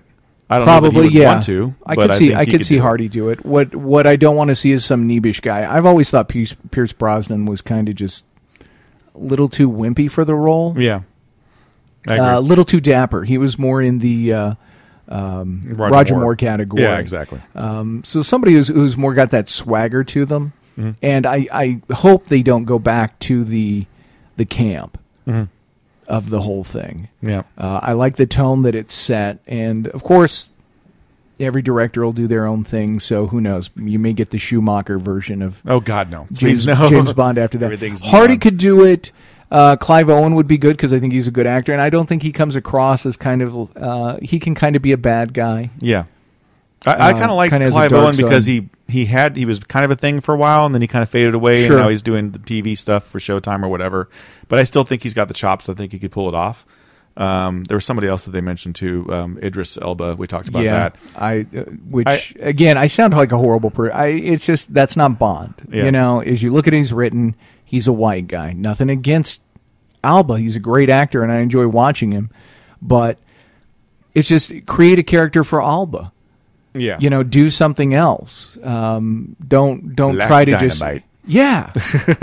I don't Probably, know that he would yeah. want to. I but could see. think I he could see do it. Hardy do it. What What I don't want to see is some Neebish guy. I've always thought Pierce, Pierce Brosnan was kind of just a little too wimpy for the role. Yeah, I agree. A uh, little too dapper. He was more in the uh, um, Roger Roger, Moore. Moore. category. Yeah, exactly. Um, so somebody who's who's more got that swagger to them, Mm-hmm. and I, I hope they don't go back to the the camp Mm-hmm. of the whole thing. Yeah, Uh, I like the tone that it's set, and of course, every director will do their own thing. So who knows? You may get the Schumacher version of oh God, no, James, Please, no. James Bond after that. Everything's Hardy neon. could do it. Uh, Clive Owen would be good because I think he's a good actor, and I don't think he comes across as kind of uh, he can kind of be a bad guy. Yeah, I, I Uh, kind of like kinda has a Clive dark Owen because side. he he had he was kind of a thing for a while, and then he kind of faded away, Sure. and now he's doing the T V stuff for Showtime or whatever. But I still think he's got the chops. I think he could pull it off. Um, there was somebody else that they mentioned too, um, Idris Elba. We talked about yeah, that. I uh, which I- again I sound like a horrible person. I it's just that's not Bond. Yeah. You know, as you look at he's written, he's a white guy. Nothing against Alba. He's a great actor, and I enjoy watching him. But it's just create a character for Alba. Yeah, You know, do something else. Um, don't don't Black try to Dynamite. just yeah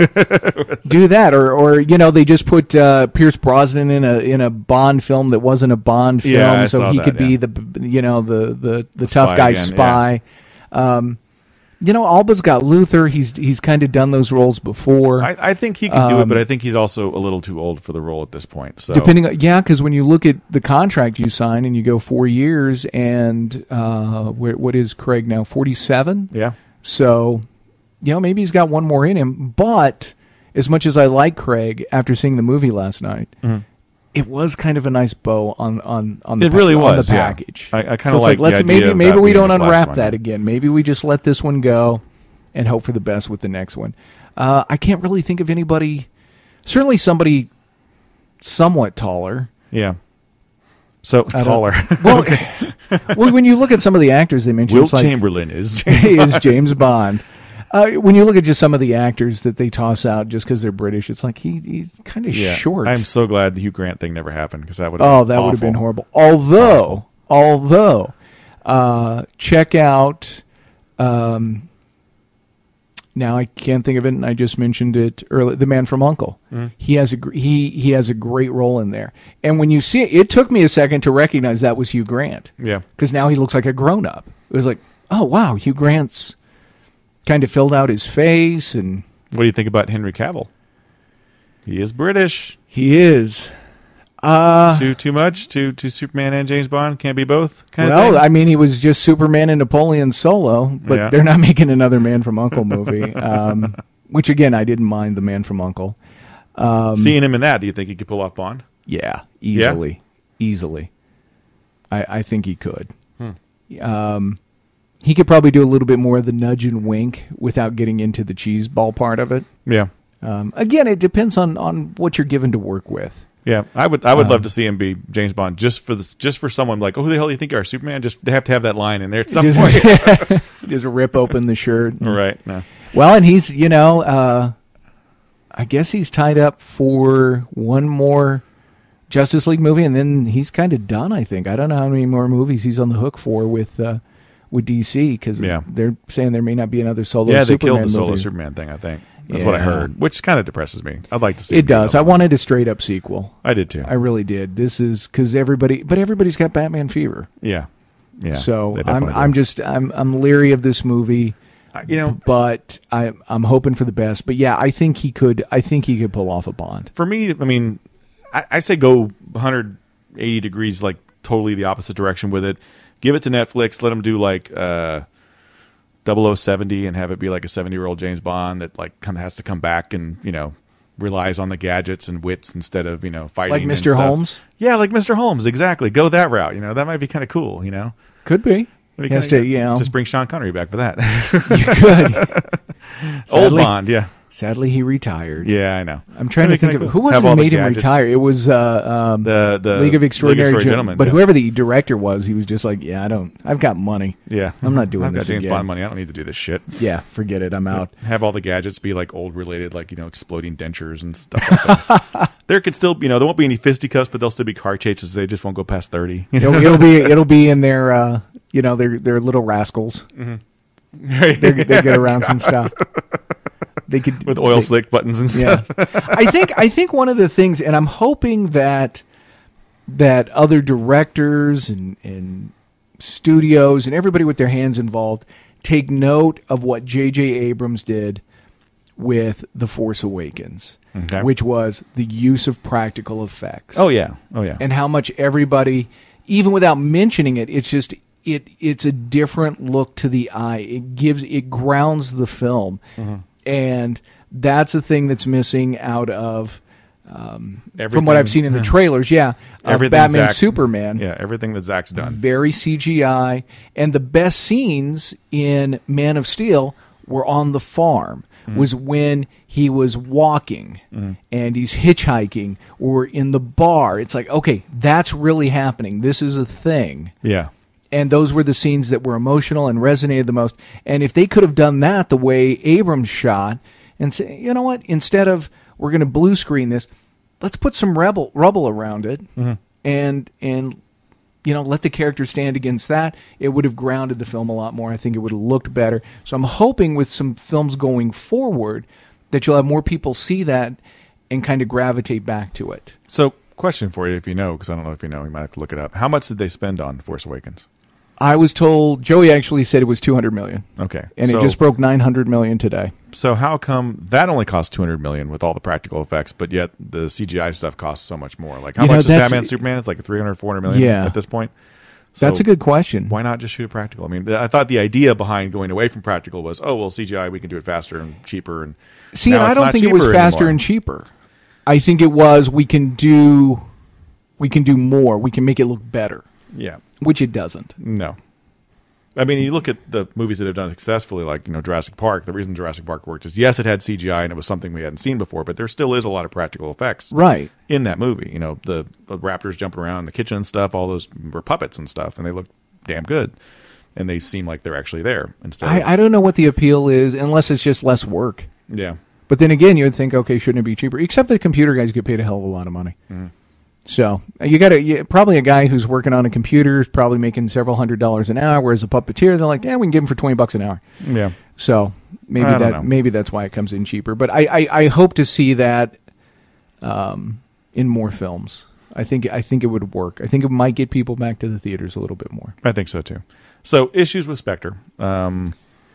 do that or or you know they just put uh, Pierce Brosnan in a in a Bond film that wasn't a Bond film, Yeah, I so saw he that, could be yeah. the you know the the, the, spy tough guy again, spy. Um, you know, Alba's got Luther. He's he's kind of done those roles before. I, I think he can do it, Um, but I think he's also a little too old for the role at this point. So Depending on, yeah, because when you look at the contract you sign and you go four years and uh, wh- what is Craig now forty-seven? yeah, So, you know, maybe he's got one more in him. But as much as I like Craig after seeing the movie last night, it was kind of a nice bow on on on the It really on was, the yeah. package. I- I kinda So it's like the let's idea maybe of maybe that we being don't his last unwrap one, that yeah. again. Maybe we just let this one go and hope for the best with the next one. Uh, I can't really think of anybody. Certainly somebody somewhat taller. yeah. So I don't- taller. Well, well, when you look at some of the actors they mentioned, Will it's like, Chamberlain is. is James Bond. Uh, when you look at just some of the actors that they toss out just because they're British, it's like he, he's kind of yeah. short. I'm so glad the Hugh Grant thing never happened because that would. oh, that would have been horrible. Although, although, uh, check out. Um, now I can't think of it, and I just mentioned it earlier. The Man from U N C L E. Mm. He has a gr- he he has a great role in there. And when you see it, it took me a second to recognize that was Hugh Grant. Yeah. Because now he looks like a grown up. It was like, oh wow, Hugh Grant's kind of filled out his face, and What do you think about Henry Cavill? He is British. he is. Uh, too too much. Too too Superman and James Bond can't be both. Kind well, of thing? I mean, he was just Superman and Napoleon solo, but Yeah. they're not making another Man from U N C L E movie. Um, which again, I didn't mind the Man from U N C L E. Um, Seeing him in that, do you think he could pull off Bond? Yeah, easily, easily. I, I think he could. Hmm. Um, he could probably do a little bit more of the nudge and wink without getting into the cheese ball part of it. Yeah. Um, again, it depends on, on what you're given to work with. Yeah, I would. I would Um, love to see him be James Bond just for this, just for someone like, oh, who the hell do you think you are, Superman? Just they have to have that line in there at some point, Just, just rip open the shirt. right? No. Well, and he's, you know, uh, I guess he's tied up for one more Justice League movie, and then he's kind of done, I think. I don't know how many more movies he's on the hook for with uh, with D C, because Yeah. they're saying there may not be another solo Yeah, they Superman killed the solo movie. Superman thing. I think that's what I Yeah. heard, which kind of depresses me. I'd like to see It him do does. another I one. wanted a straight-up sequel. I did too. I really did. This is because everybody, but everybody's got Batman fever. yeah, yeah. so they I'm definitely I'm do. just I'm I'm leery of this movie. I- you know, But I, I'm hoping for the best. But yeah, I think he could. I think he could pull off a Bond. for me, I mean, I, I say go one hundred eighty degrees, like totally the opposite direction with it. Give it to Netflix. Let them do like uh, double oh seventy and have it be like a seventy-year-old James Bond that like kind of has to come back and you know relies on the gadgets and wits instead of you know fighting Like and Mister stuff. Holmes? Yeah, like Mister Holmes. Exactly. Go that route. You know that might be kind of cool. You know. Could be. What do He has kinda- to, you know, just bring Sean Connery back for that. you could. Old Sadly- Bond, yeah, Sadly, he retired. yeah, I know. I'm trying Kinda- to think kinda of cool. who was Have it all who the made him gadgets. retire. It was uh, um, The the League of Extraordinary, League of Gen- Gentlemen, but yeah. whoever the director was, he was just like, yeah, I don't. I've got money. Yeah, I'm not doing I've got this James again. Bond money. I don't need to do this shit. Yeah, forget it. I'm out. Have all the gadgets be like old related, like you know, exploding dentures and stuff like that. there could still, you know, there won't be any fisticuffs, but there'll still be car chases. They just won't go past thirty. It'll, it'll be it'll be in their uh, you know their their little rascals. Mm-hmm. they they get around some stuff. They could with oil they, slick buttons and stuff. Yeah. I think I think one of the things, and I'm hoping that that other directors and, and studios and everybody with their hands involved take note of what J J Abrams did with The Force Awakens, okay. which was the use of practical effects. Oh yeah, oh yeah, and how much everybody, even without mentioning it, it's just it it's a different look to the eye. It gives it grounds the film. Mm-hmm. And that's the thing that's missing out of, um, from what I've seen in the trailers, yeah, of Batman, Zach, Superman. Yeah, everything that Zach's done. Very C G I. And the best scenes in Man of Steel were on the farm, mm-hmm. was when he was walking mm-hmm. and he's hitchhiking or in the bar. It's like, okay, that's really happening. This is a thing. Yeah. And those were the scenes that were emotional and resonated the most. And if they could have done that the way Abrams shot and say, you know what, instead of we're going to blue screen this, let's put some rebel, rubble around it mm-hmm. and, and, you know, let the character stand against that, it would have grounded the film a lot more. I think it would have looked better. So I'm hoping with some films going forward that you'll have more people see that and kind of gravitate back to it. So question for you, if you know, because I don't know if you know, you might have to look it up. How much did they spend on Force Awakens? I was told, Joey actually said it was two hundred million dollars. Okay. And so, it just broke nine hundred million dollars today. So how come that only cost two hundred million dollars with all the practical effects, but yet the C G I stuff costs so much more? Like how you much know, is Batman Superman? It's like three hundred, four hundred million yeah. at this point. So that's a good question. Why not just shoot a practical? I mean, I thought the idea behind going away from practical was, oh, well, C G I, we can do it faster and cheaper. And See, and I don't think it was faster anymore. and cheaper. I think it was we can do, we can do more. We can make it look better. Yeah. Which it doesn't. No. I mean, you look at the movies that have done successfully, like, you know, Jurassic Park. The reason Jurassic Park worked is, yes, it had C G I and it was something we hadn't seen before, but there still is a lot of practical effects right in that movie. You know, the, the raptors jumping around in the kitchen and stuff, all those were puppets and stuff, and they look damn good. And they seem like they're actually there. Instead I, of, I don't know what the appeal is, unless it's just less work. Yeah. But then again, you would think, okay, shouldn't it be cheaper? Except the computer guys get paid a hell of a lot of money. Mm-hmm. So you got to probably a guy who's working on a computer is probably making several hundred dollars an hour, whereas a puppeteer, they're like, yeah, we can give him for twenty bucks an hour. Yeah. So maybe that know. maybe that's why it comes in cheaper. But I, I, I hope to see that um, in more films. I think I think it would work. I think it might get people back to the theaters a little bit more. I think so too. So issues with Spectre. Um,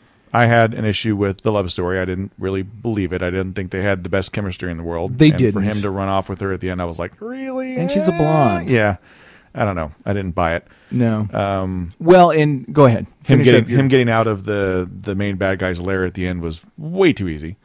I had an issue with the love story. I didn't really believe it. I didn't think they had the best chemistry in the world. They and didn't. For him to run off with her at the end, I was like, really? And she's a blonde. Yeah. I don't know. I didn't buy it. No. Um, well, and go ahead. Him getting, him getting out of the, the main bad guy's lair at the end was way too easy.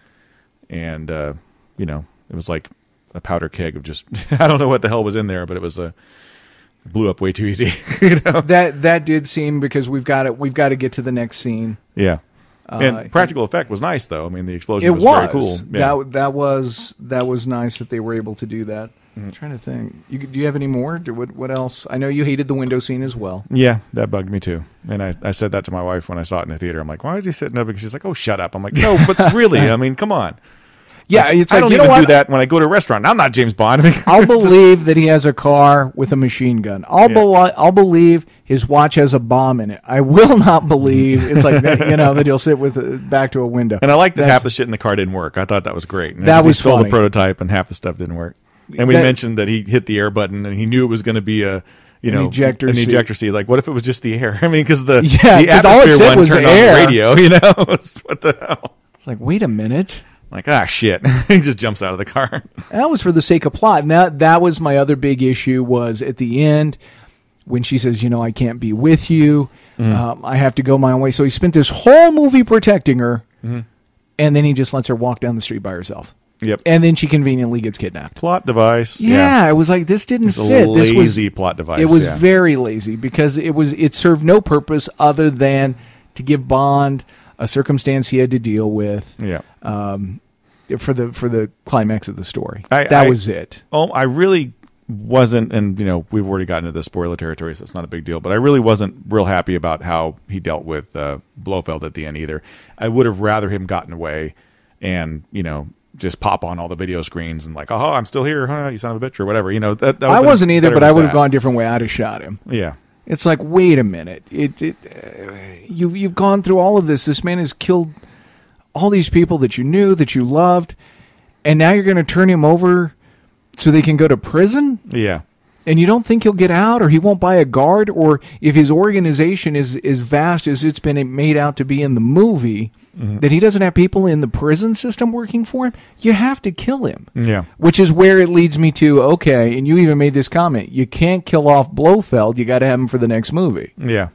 And, uh, you know, it was like a powder keg of just, I don't know what the hell was in there, but it was a, blew up way too easy. You know? That that did seem, because we've got it. We've got to get to the next scene. Yeah. And uh, practical effect was nice, though. I mean, the explosion it was, was very cool. Yeah. That that was that was nice that they were able to do that. Mm-hmm. I'm trying to think. You, do you have any more? Do, what, what else? I know you hated the window scene as well. Yeah, that bugged me too. And I, I said that to my wife when I saw it in the theater. I'm like, why is he sitting up? And she's like, oh, shut up. I'm like, no, but really, I mean, come on. Yeah, it's I like, don't you even know what? do that when I go to a restaurant. I'm not James Bond. I mean, I'll believe that he has a car with a machine gun. I'll, Yeah. be- I'll believe his watch has a bomb in it. I will not believe it's like that, you know, that he'll sit with a, back to a window. And I like that That's- half the shit in the car didn't work. I thought that was great. And That he was stole funny. the prototype, and half the stuff didn't work. And we That- mentioned that he hit the air button, and he knew it was going to be a, you An know, ejector an seat. ejector seat. Like, what if it was just the air? I mean, because the Yeah, the 'cause all it atmosphere said one was turned air. on the radio. You know, what the hell? It's like, wait a minute. Like, ah, shit. He just jumps out of the car. And that was for the sake of plot. And that, that was my other big issue was at the end when she says, you know, I can't be with you. Mm. Um, I have to go my own way. So he spent this whole movie protecting her, Mm-hmm. and then he just lets her walk down the street by herself. Yep. And then she conveniently gets kidnapped. Plot device. Yeah, I was like, this didn't It's a fit. This was lazy plot device. It was yeah. very lazy because it was it served no purpose other than to give Bond a circumstance he had to deal with. Yeah. Um, for the for the climax of the story. I, that I, was it. Oh, I really wasn't, and you know, we've already gotten into the spoiler territory, so it's not a big deal. But I really wasn't real happy about how he dealt with uh, Blofeld at the end either. I would have rather him gotten away and, you know, just pop on all the video screens and like, oh, I'm still here, huh? You son of a bitch, or whatever. You know, that, that I would've wasn't been either, better but I with would have that. gone a different way. I'd have shot him. Yeah. It's like, wait a minute. It, it uh, you you've gone through all of this. This man has killed all these people that you knew, that you loved, and now you're going to turn him over so they can go to prison? Yeah. And you don't think he'll get out, or he won't buy a guard, or if his organization is as vast as it's been made out to be in the movie, mm-hmm. that he doesn't have people in the prison system working for him, you have to kill him. Yeah. Which is where it leads me to, okay, and you even made this comment, you can't kill off Blofeld, you got to have him for the next movie. Yeah.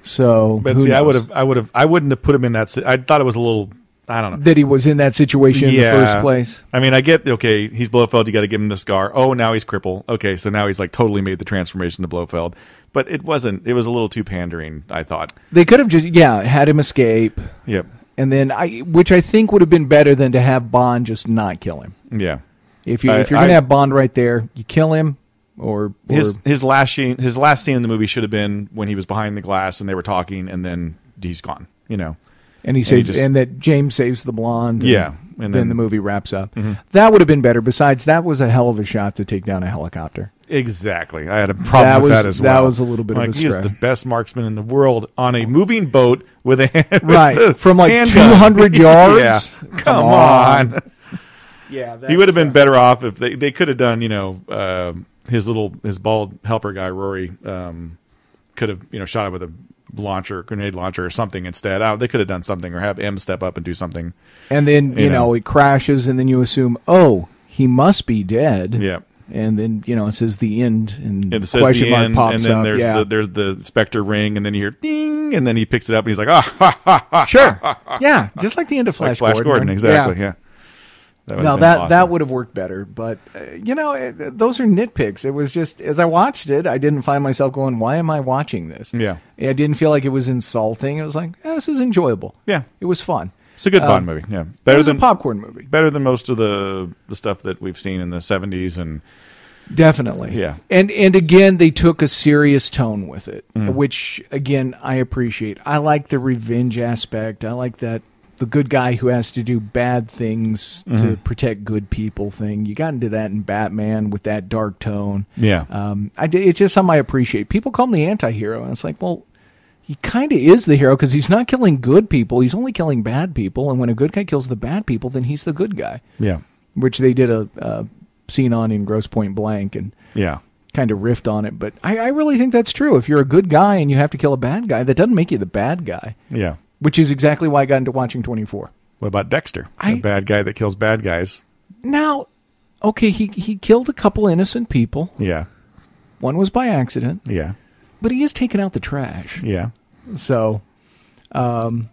So, but who see, knows? I would have, I would have, I wouldn't have put him in that. si- I thought it was a little, I don't know. That he was in that situation Yeah. in the first place. I mean, I get, okay, he's Blofeld, you got to give him the scar. Oh, now he's crippled. Okay, so now he's like totally made the transformation to Blofeld. But it wasn't, it was a little too pandering, I thought. They could have just, yeah, had him escape. Yep. And then, I, which I think would have been better than to have Bond just not kill him. Yeah. If, you, I- if you're going I- to have Bond right there, you kill him, or... or His his last scene, his last scene in the movie should have been when he was behind the glass and they were talking, and then he's gone. You know. And he And saves, he just- and that James saves the blonde. And Yeah, and then, then- the movie wraps up. Mm-hmm. That would have been better. Besides, that was a hell of a shot to take down a helicopter. Exactly. I had a problem That with was- that as that well. was a little bit of like, a he is stretch. the best marksman in the world on a moving boat with a hand, Right. with a From like handgun. two hundred yards? Yeah. Come, Come on. on. Yeah, He would have been better off if they they could have done, you know, uh, his little his bald helper guy Rory um, could have, you know, shot it with a launcher, grenade launcher or something instead. I, they could have done something, or have M step up and do something. And then, you, You know, know. it crashes, and then you assume, oh, he must be dead. Yeah. And then, you know, it says the end, and And it says question the mark end, pops and then up. there's yeah. the there's the Spectre ring, and then you hear ding, and then he picks it up and he's like, ah, ha, ha, ha, Sure. Yeah, just like the end of Flash, like Flash Gordon. Gordon, exactly. Yeah. That would've No, been that awesome. that would have worked better, but uh, you know, it, those are nitpicks. It was just as I watched it, I didn't find myself going, "Why am I watching this?" Yeah. I didn't feel like it was insulting. It was like, eh, "This is enjoyable." Yeah. It was fun. It's a good Um, Bond movie. Yeah, It better was than a popcorn movie, better than most of the the stuff that we've seen in the seventies and definitely. Yeah. and and again, they took a serious tone with it, Mm. which again I appreciate. I like the revenge aspect. I like that. The good guy who has to do bad things to Mhm. protect good people thing. You got into that in Batman with that dark tone. Yeah. Um, I, d- it's just something I appreciate. People call him the anti-hero, and it's like, well, he kind of is the hero because he's not killing good people. He's only killing bad people, and when a good guy kills the bad people, then he's the good guy, yeah, which they did a, a scene on in Grosse Point Blank and yeah, kind of riffed on it. But I, I really think that's true. If you're a good guy and you have to kill a bad guy, that doesn't make you the bad guy. yeah. Which is exactly why I got into watching twenty-four. What about Dexter? I- the bad guy that kills bad guys. Now, okay, he, he killed a couple innocent people. Yeah, One was by accident, yeah, but he is taking out the trash. yeah. So, um,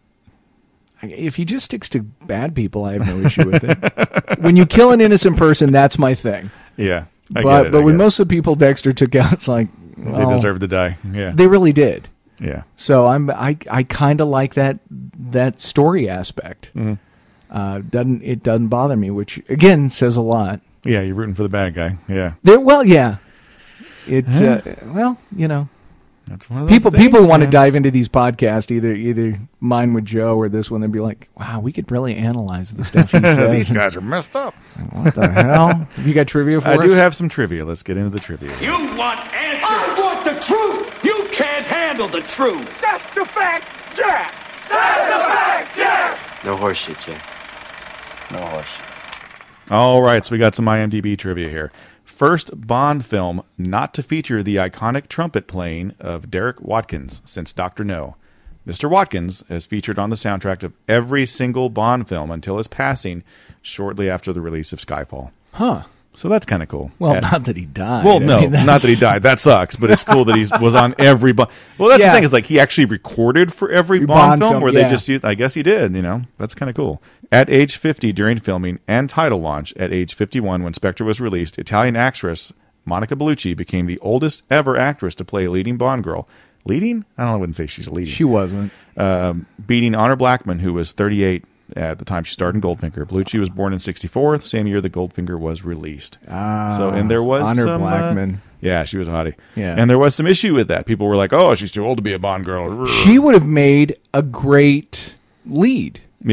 if he just sticks to bad people, I have no issue with it. When you kill an innocent person, that's my thing. Yeah, I but get it, but I when get it. most of the people Dexter took out, it's like, well, they deserve to die. Yeah, They really did. yeah, So I'm I I kind of like that that story aspect. Mhm. Uh, doesn't it doesn't bother me, which again says a lot. yeah. You're rooting for the bad guy. Yeah, There, well, yeah. It uh, well, you know, that's one of those people things, people want to man. dive into these podcasts, either either mine with Joe or this one, and be like, wow, we could really analyze the stuff he says. These guys are messed up. What the hell? Have you got trivia for I us? do have some trivia. Let's get into the trivia. You want answers? I want the truth! You can't handle the truth! That's the fact, Jack! That's the fact, Jack! No horseshit, Jack. No horseshit. All right, so we got some IMDb trivia here. First Bond film not to feature the iconic trumpet playing of Derek Watkins since Doctor No. Mister Watkins has featured on the soundtrack of every single Bond film until his passing shortly after the release of Skyfall. Huh. So that's kind of cool. Well, Yeah. not that he died. Well, I no, mean, that's- not that he died. That sucks, but it's cool that he was on every Bond. Well, that's Yeah. the thing is like he actually recorded for every Every Bond, Bond film, film, where yeah. they just used, I guess he did, you know. That's kind of cool. At age fifty during filming and title launch, at age fifty-one when Spectre was released, Italian actress Monica Bellucci became the oldest ever actress to play a leading Bond girl. Leading? I don't know, I wouldn't say she's leading. She wasn't. Um, beating Honor Blackman, who was thirty-eight at the time she starred in Goldfinger. Bellucci was born in sixty-four, the same year that Goldfinger was released. Ah, so, and there was Honor some, uh, Blackman. yeah, she was a hottie. Yeah. And there was some issue with that. People were like, oh, she's too old to be a Bond girl. She would have made a great lead. Yeah.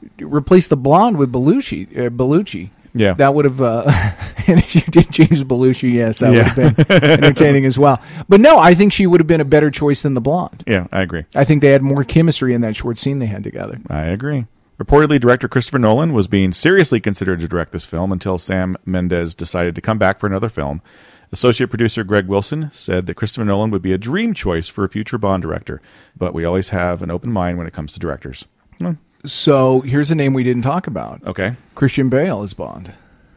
replace the blonde with Belushi. Uh, Belushi. Yeah. That would have, uh, and if you did James Belushi, yes, that Yeah. would have been entertaining as well. But no, I think she would have been a better choice than the blonde. Yeah, I agree. I think they had more chemistry in that short scene they had together. I agree. Reportedly, director Christopher Nolan was being seriously considered to direct this film until Sam Mendes decided to come back for another film. Associate producer Greg Wilson said that Christopher Nolan would be a dream choice for a future Bond director, but we always have an open mind when it comes to directors. Hmm. So here's a name we didn't talk about. Okay. Christian Bale as Bond.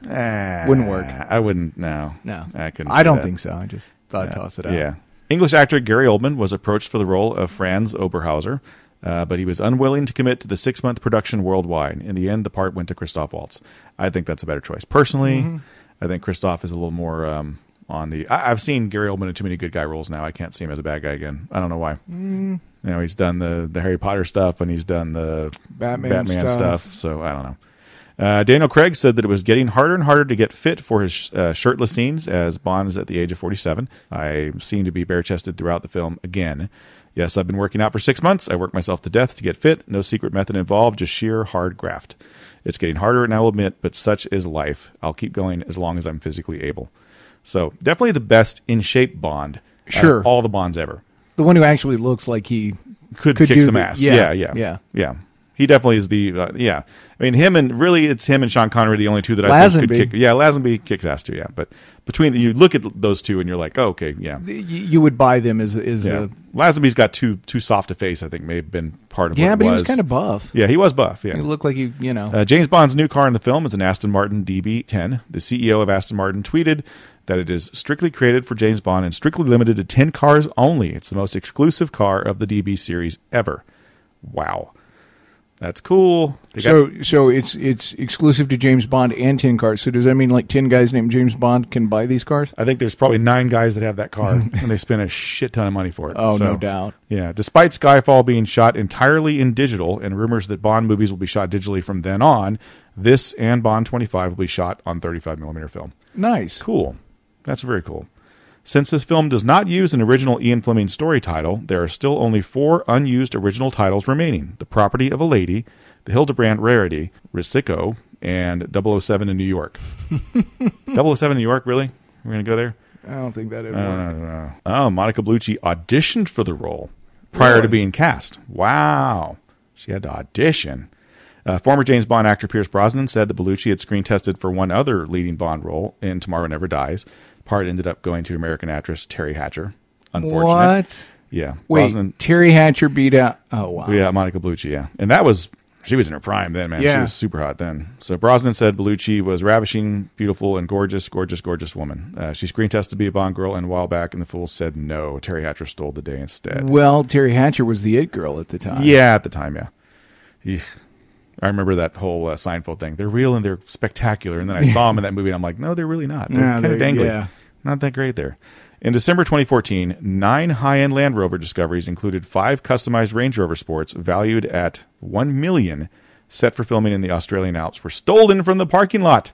Uh, Wouldn't work. I wouldn't, no. No. I couldn't I see don't that. think so. I just thought I'd toss it out. Yeah. English actor Gary Oldman was approached for the role of Franz Oberhauser, uh, but he was unwilling to commit to the six-month production worldwide. In the end, the part went to Christoph Waltz. I think that's a better choice. Personally, Mm-hmm. I think Christoph is a little more um, on the... I, I've seen Gary Oldman in too many good guy roles now. I can't see him as a bad guy again. I don't know why. Mm. You know, he's done the, the Harry Potter stuff, and he's done the Batman Batman stuff. stuff, so I don't know. Uh, Daniel Craig said that it was getting harder and harder to get fit for his uh, shirtless scenes as Bond is at the age of forty-seven. I seem to be bare-chested throughout the film again. Yes, I've been working out for six months. I worked myself to death to get fit. No secret method involved, just sheer hard graft. It's getting harder, and I will admit, but such is life. I'll keep going as long as I'm physically able. So definitely the best in-shape Bond. Sure. Out of all the Bonds ever. The one who actually looks like he Could, could kick do some the- ass. yeah, Yeah, yeah, yeah. yeah. He definitely is the, uh, yeah. I mean, him and, really, it's him and Sean Connery, the only two that I think could Lazenby. kick. Yeah, Lazenby kicks ass too, yeah. But between, the, you look at those two and you're like, oh, okay, yeah. y- you would buy them as as yeah. a Lazenby's got too too soft a face, I think, may have been part of yeah, what it but was. he was kind of buff. Yeah, he was buff, yeah. He looked like he, you know. Uh, James Bond's new car in the film is an Aston Martin D B ten. The C E O of Aston Martin tweeted that it is strictly created for James Bond and strictly limited to ten cars only. It's the most exclusive car of the D B series ever. Wow. That's cool. They got- so so it's it's exclusive to James Bond and ten cars. So does that mean like ten guys named James Bond can buy these cars? I think there's probably nine guys that have that car, and they spend a shit ton of money for it. Oh, So, no doubt. Yeah. Despite Skyfall being shot entirely in digital and rumors that Bond movies will be shot digitally from then on, this and Bond twenty-five will be shot on thirty-five millimeter film. Nice. Cool. That's very cool. Since this film does not use an original Ian Fleming story title, there are still only four unused original titles remaining: The Property of a Lady, The Hildebrandt Rarity, Risico, and double oh seven in New York. double oh seven in New York, really? We're going to go there? I don't think that'd Uh, work. oh, Monica Bellucci auditioned for the role prior Really? to being cast. Wow. She had to audition. Uh, former James Bond actor Pierce Brosnan said that Bellucci had screen tested for one other leading Bond role in Tomorrow Never Dies. Part ended up going to American actress Terry Hatcher. Unfortunate. What? Yeah. Wait, Brosnan, Terry Hatcher beat out. Oh wow. yeah, Monica Bellucci, yeah. And that was, she was in her prime then, man. She Yeah. was super hot then. So Brosnan said Bellucci was ravishing, beautiful, and gorgeous, gorgeous, gorgeous woman. Uh, she screen tested to be a Bond girl, and a while back, and the Fools said no. Terry Hatcher stole the day instead. Well, Terry Hatcher was the it girl at the time. Yeah, at the time, yeah. Eek. I remember that whole uh, Seinfeld thing. They're real and they're spectacular. And then I saw them in that movie, and I'm like, no, they're really not. They're Yeah, kind of they're- dangly. yeah. Not that great there. In December twenty fourteen, nine high-end Land Rover discoveries included five customized Range Rover Sports valued at one million dollars, set for filming in the Australian Alps, were stolen from the parking lot.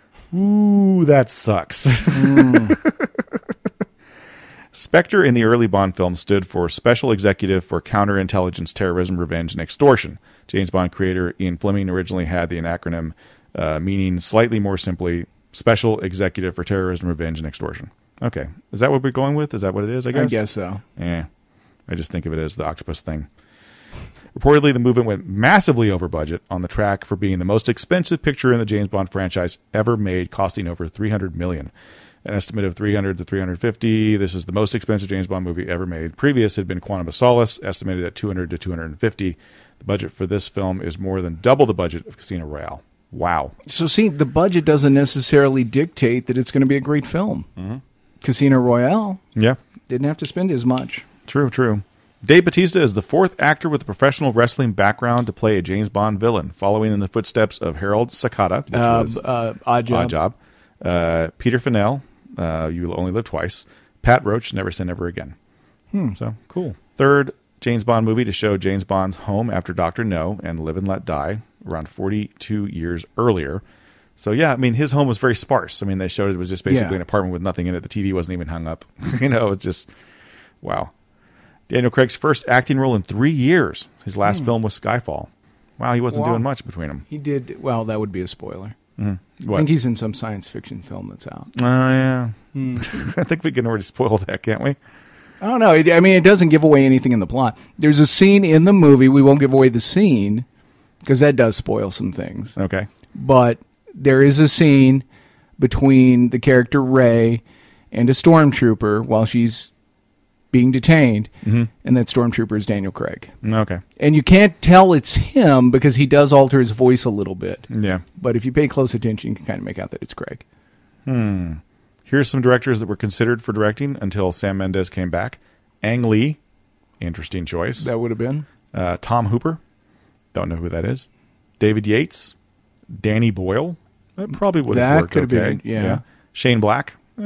Ooh, that sucks. Spectre in the early Bond films stood for Special Executive for Counterintelligence, Terrorism, Revenge, and Extortion. James Bond creator Ian Fleming originally had the acronym uh, meaning slightly more simply Special Executive for Terrorism, Revenge, and Extortion. Okay. Is that what we're going with? Is that what it is, I guess? I guess so. Eh. I just think of it as the octopus thing. Reportedly, the movement went massively over budget on the track for being the most expensive picture in the James Bond franchise ever made, costing over three hundred million dollars. An estimate of three hundred to three hundred fifty. This is the most expensive James Bond movie ever made. Previous had been Quantum of Solace, estimated at two hundred to two hundred fifty. The budget for this film is more than double the budget of Casino Royale. Wow. So see, the budget doesn't necessarily dictate that it's going to be a great film. Mm-hmm. Casino Royale Yeah, didn't have to spend as much. true, true. Dave Bautista is the fourth actor with a professional wrestling background to play a James Bond villain, following in the footsteps of Harold Sakata, which Uh, was uh, odd job. Odd Job, uh, Peter Fennell, uh, You Will Only Live Twice, Pat Roach, Never Say Never Again. Hmm. So, cool. Third James Bond movie to show James Bond's home after Doctor No and Live and Let Die, around forty-two years earlier. So, yeah, I mean, his home was very sparse. I mean, they showed it was just basically Yeah. an apartment with nothing in it. The T V wasn't even hung up. you know, it's just, wow. Daniel Craig's first acting role in three years. His last Hmm. film was Skyfall. Wow, he wasn't Wow. doing much between them. He did, well, that would be a spoiler. Mm-hmm. I What? think he's in some science fiction film that's out. Oh, yeah. Hmm. I think we can already spoil that, can't we? I don't know. It, I mean, it doesn't give away anything in the plot. There's a scene in the movie. We won't give away the scene because that does spoil some things. Okay. But there is a scene between the character Rey and a stormtrooper while she's being detained, mm-hmm. and that stormtrooper is Daniel Craig. Okay. And you can't tell it's him because he does alter his voice a little bit. Yeah. But if you pay close attention, you can kind of make out that it's Craig. Hmm. Here's some directors that were considered for directing until Sam Mendes came back. Ang Lee, interesting choice. That would have been. Uh, Tom Hooper, don't know who that is. David Yates, Danny Boyle, that probably would have That worked could have okay. been, yeah. Shane Black, eh,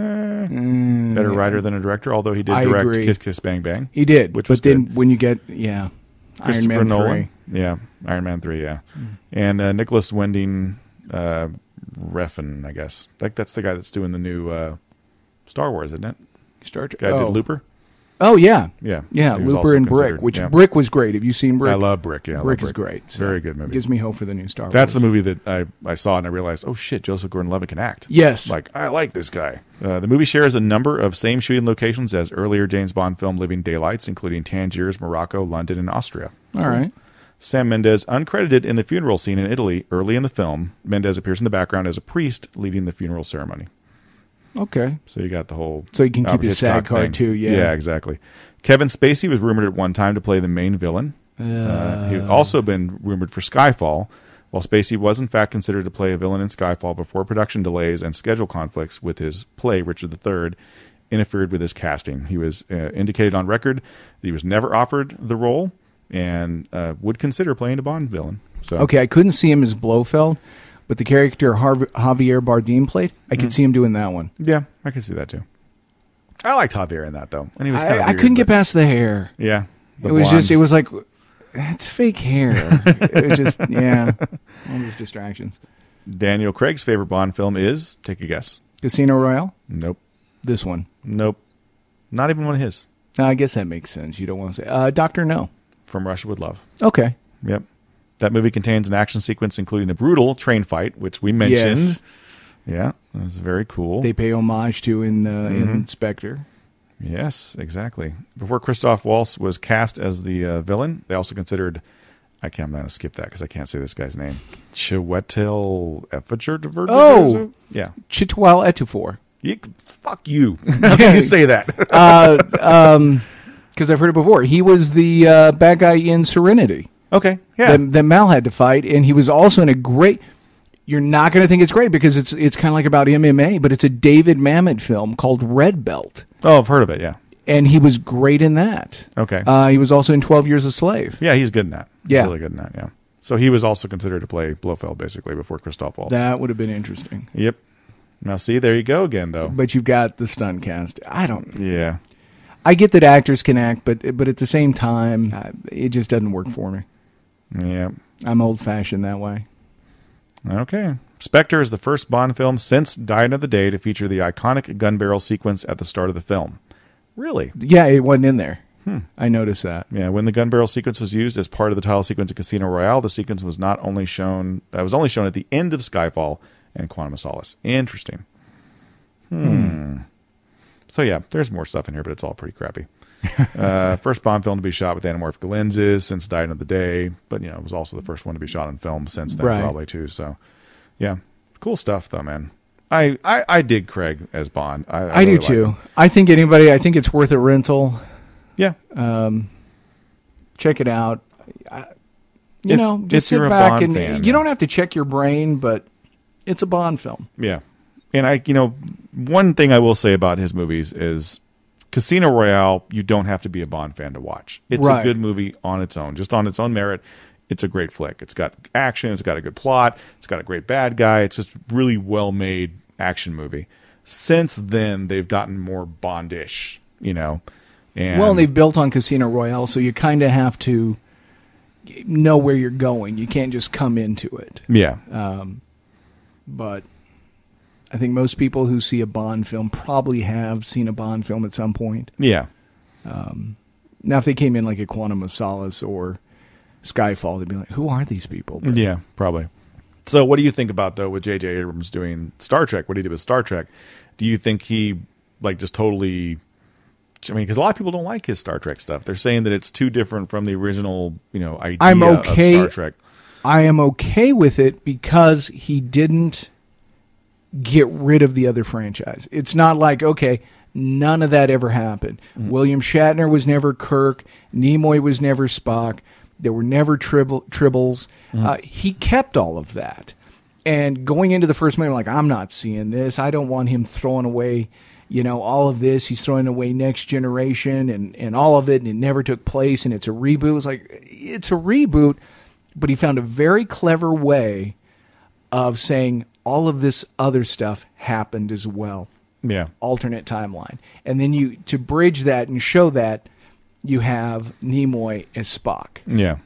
Mm, better writer than a director, although he did I direct agree. Kiss Kiss Bang Bang. He did. Which but was then good. when you get, yeah, Iron Christopher Man Nolan. three. Yeah, Iron Man three, yeah. Mm. And uh, Nicholas Winding uh, Refn, I guess. Like that's the guy that's doing the new uh, Star Wars, isn't it? Star Trek. Guy oh. did Looper. Oh, yeah. Yeah. Yeah, So he was also Looper and Brick, considered, which yeah. Brick was great. Have you seen Brick? I love Brick, yeah. I love Brick is great. so Very good movie. Gives me hope for the new Star Wars. That's the movie that I, I saw and I realized, oh shit, Joseph Gordon-Levitt can act. Yes. Like, I like this guy. Uh, the movie shares a number of same shooting locations as earlier James Bond film Living Daylights, including Tangiers, Morocco, London, and Austria. All right. Sam Mendes, uncredited in the funeral scene in Italy early in the film. Mendes appears in the background as a priest leading the funeral ceremony. Okay. So you got the whole... So you can keep Alfred his SAG Hitchcock card thing. too, yeah. Yeah, exactly. Kevin Spacey was rumored at one time to play the main villain. Uh, he had also been rumored for Skyfall, while Spacey was in fact considered to play a villain in Skyfall before production delays and schedule conflicts with his play, Richard the Third, interfered with his casting. He was uh, indicated on record that he was never offered the role and uh, would consider playing a Bond villain. So Okay, I couldn't see him as Blofeld, but the character Harv- Javier Bardem played, I could Mm. see him doing that one. Yeah, I can see that too. I liked Javier in that though, and he was kind of I, I couldn't get past the hair. Yeah, the It was blonde. just, it was like, that's fake hair. It was just, yeah, all these distractions. Daniel Craig's favorite Bond film is, take a guess. Casino Royale? Nope. This one. Nope. Not even one of his. I guess that makes sense. You don't want to say. Uh, Doctor No. From Russia with Love. Okay. Yep. That movie contains an action sequence including a brutal train fight, which we mentioned. Yes. Yeah, that was very cool. They pay homage to in, uh, Mhm. in Spectre. Yes, exactly. Before Christoph Waltz was cast as the uh, villain, they also considered, I can't, I'm going to skip that because I can't say this guy's name, Chiwetel Ejiofor. Oh! Yeah. Chitwell Ejiofor. You, fuck you. How did you say that? uh, um, because I've heard it before. He was the uh, bad guy in Serenity. Okay, yeah. That, that Mal had to fight, and he was also in a great. You're not going to think it's great because it's it's kind of like about M M A, but it's a David Mamet film called Red Belt, Oh, I've heard of it, yeah. and he was great in that. Okay. Uh, he was also in twelve Years a Slave. Yeah, he's good in that. He's Yeah. really good in that, yeah. So he was also considered to play Blofeld, basically, before Christoph Waltz. That would have been interesting. Yep. Now, see, there you go again, though. But you've got the stunt cast. I don't. Yeah. I get that actors can act, but but at the same time, uh, it just doesn't work for me. Yeah. I'm old fashioned that way. Okay. Spectre is the first Bond film since Die Another Day to feature the iconic gun barrel sequence at the start of the film. Really? Yeah, it wasn't in there. Hmm. I noticed that. Yeah, when the gun barrel sequence was used as part of the title sequence of Casino Royale, the sequence was not only shown, uh, was only shown at the end of Skyfall and Quantum of Solace. Interesting. Hmm. Hmm. So yeah, there's more stuff in here, but it's all pretty crappy. uh, first Bond film to be shot with anamorphic lenses since Die Another Day, but you know, it was also the first one to be shot on film since then, Right. probably too. So, yeah, cool stuff though, man. I, I, I dig Craig as Bond. I, I, I, really do like too. him. I think anybody. I think it's worth a rental. Yeah. Um, check it out. I, you If- know, if just you're sit a back Bond and fan, you yeah. don't have to check your brain, but it's a Bond film. Yeah. And I, you know, one thing I will say about his movies is Casino Royale, you don't have to be a Bond fan to watch. It's Right. a good movie on its own, just on its own merit. It's a great flick. It's got action. It's got a good plot. It's got a great bad guy. It's just really well-made action movie. Since then, they've gotten more Bondish, you know. And Well, and they've built on Casino Royale, so you kind of have to know where you're going. You can't just come into it. yeah. Um, but I think most people who see a Bond film probably have seen a Bond film at some point. Yeah. Um, now, if they came in like a Quantum of Solace or Skyfall, they'd be like, who are these people? But, yeah, probably. So what do you think about, though, with J J Abrams doing Star Trek, what he did with Star Trek? Do you think he, like, just totally... I mean, because a lot of people don't like his Star Trek stuff. They're saying that it's too different from the original, you know, idea I'm okay, of Star Trek. I am okay with it because he didn't get rid of the other franchise. It's not like, okay, none of that ever happened. Mm-hmm. William Shatner was never Kirk. Nimoy was never Spock. There were never tribble, tribbles. Mm-hmm. Uh, he kept all of that. And going into the first movie, I'm like, I'm not seeing this. I don't want him throwing away, you know, all of this. He's throwing away Next Generation and, and all of it, and it never took place, and it's a reboot. It's like, it's a reboot, but he found a very clever way of saying all of this other stuff happened as well. Yeah. Alternate timeline. And then you, to bridge that and show that, you have Nimoy as Spock. Yeah.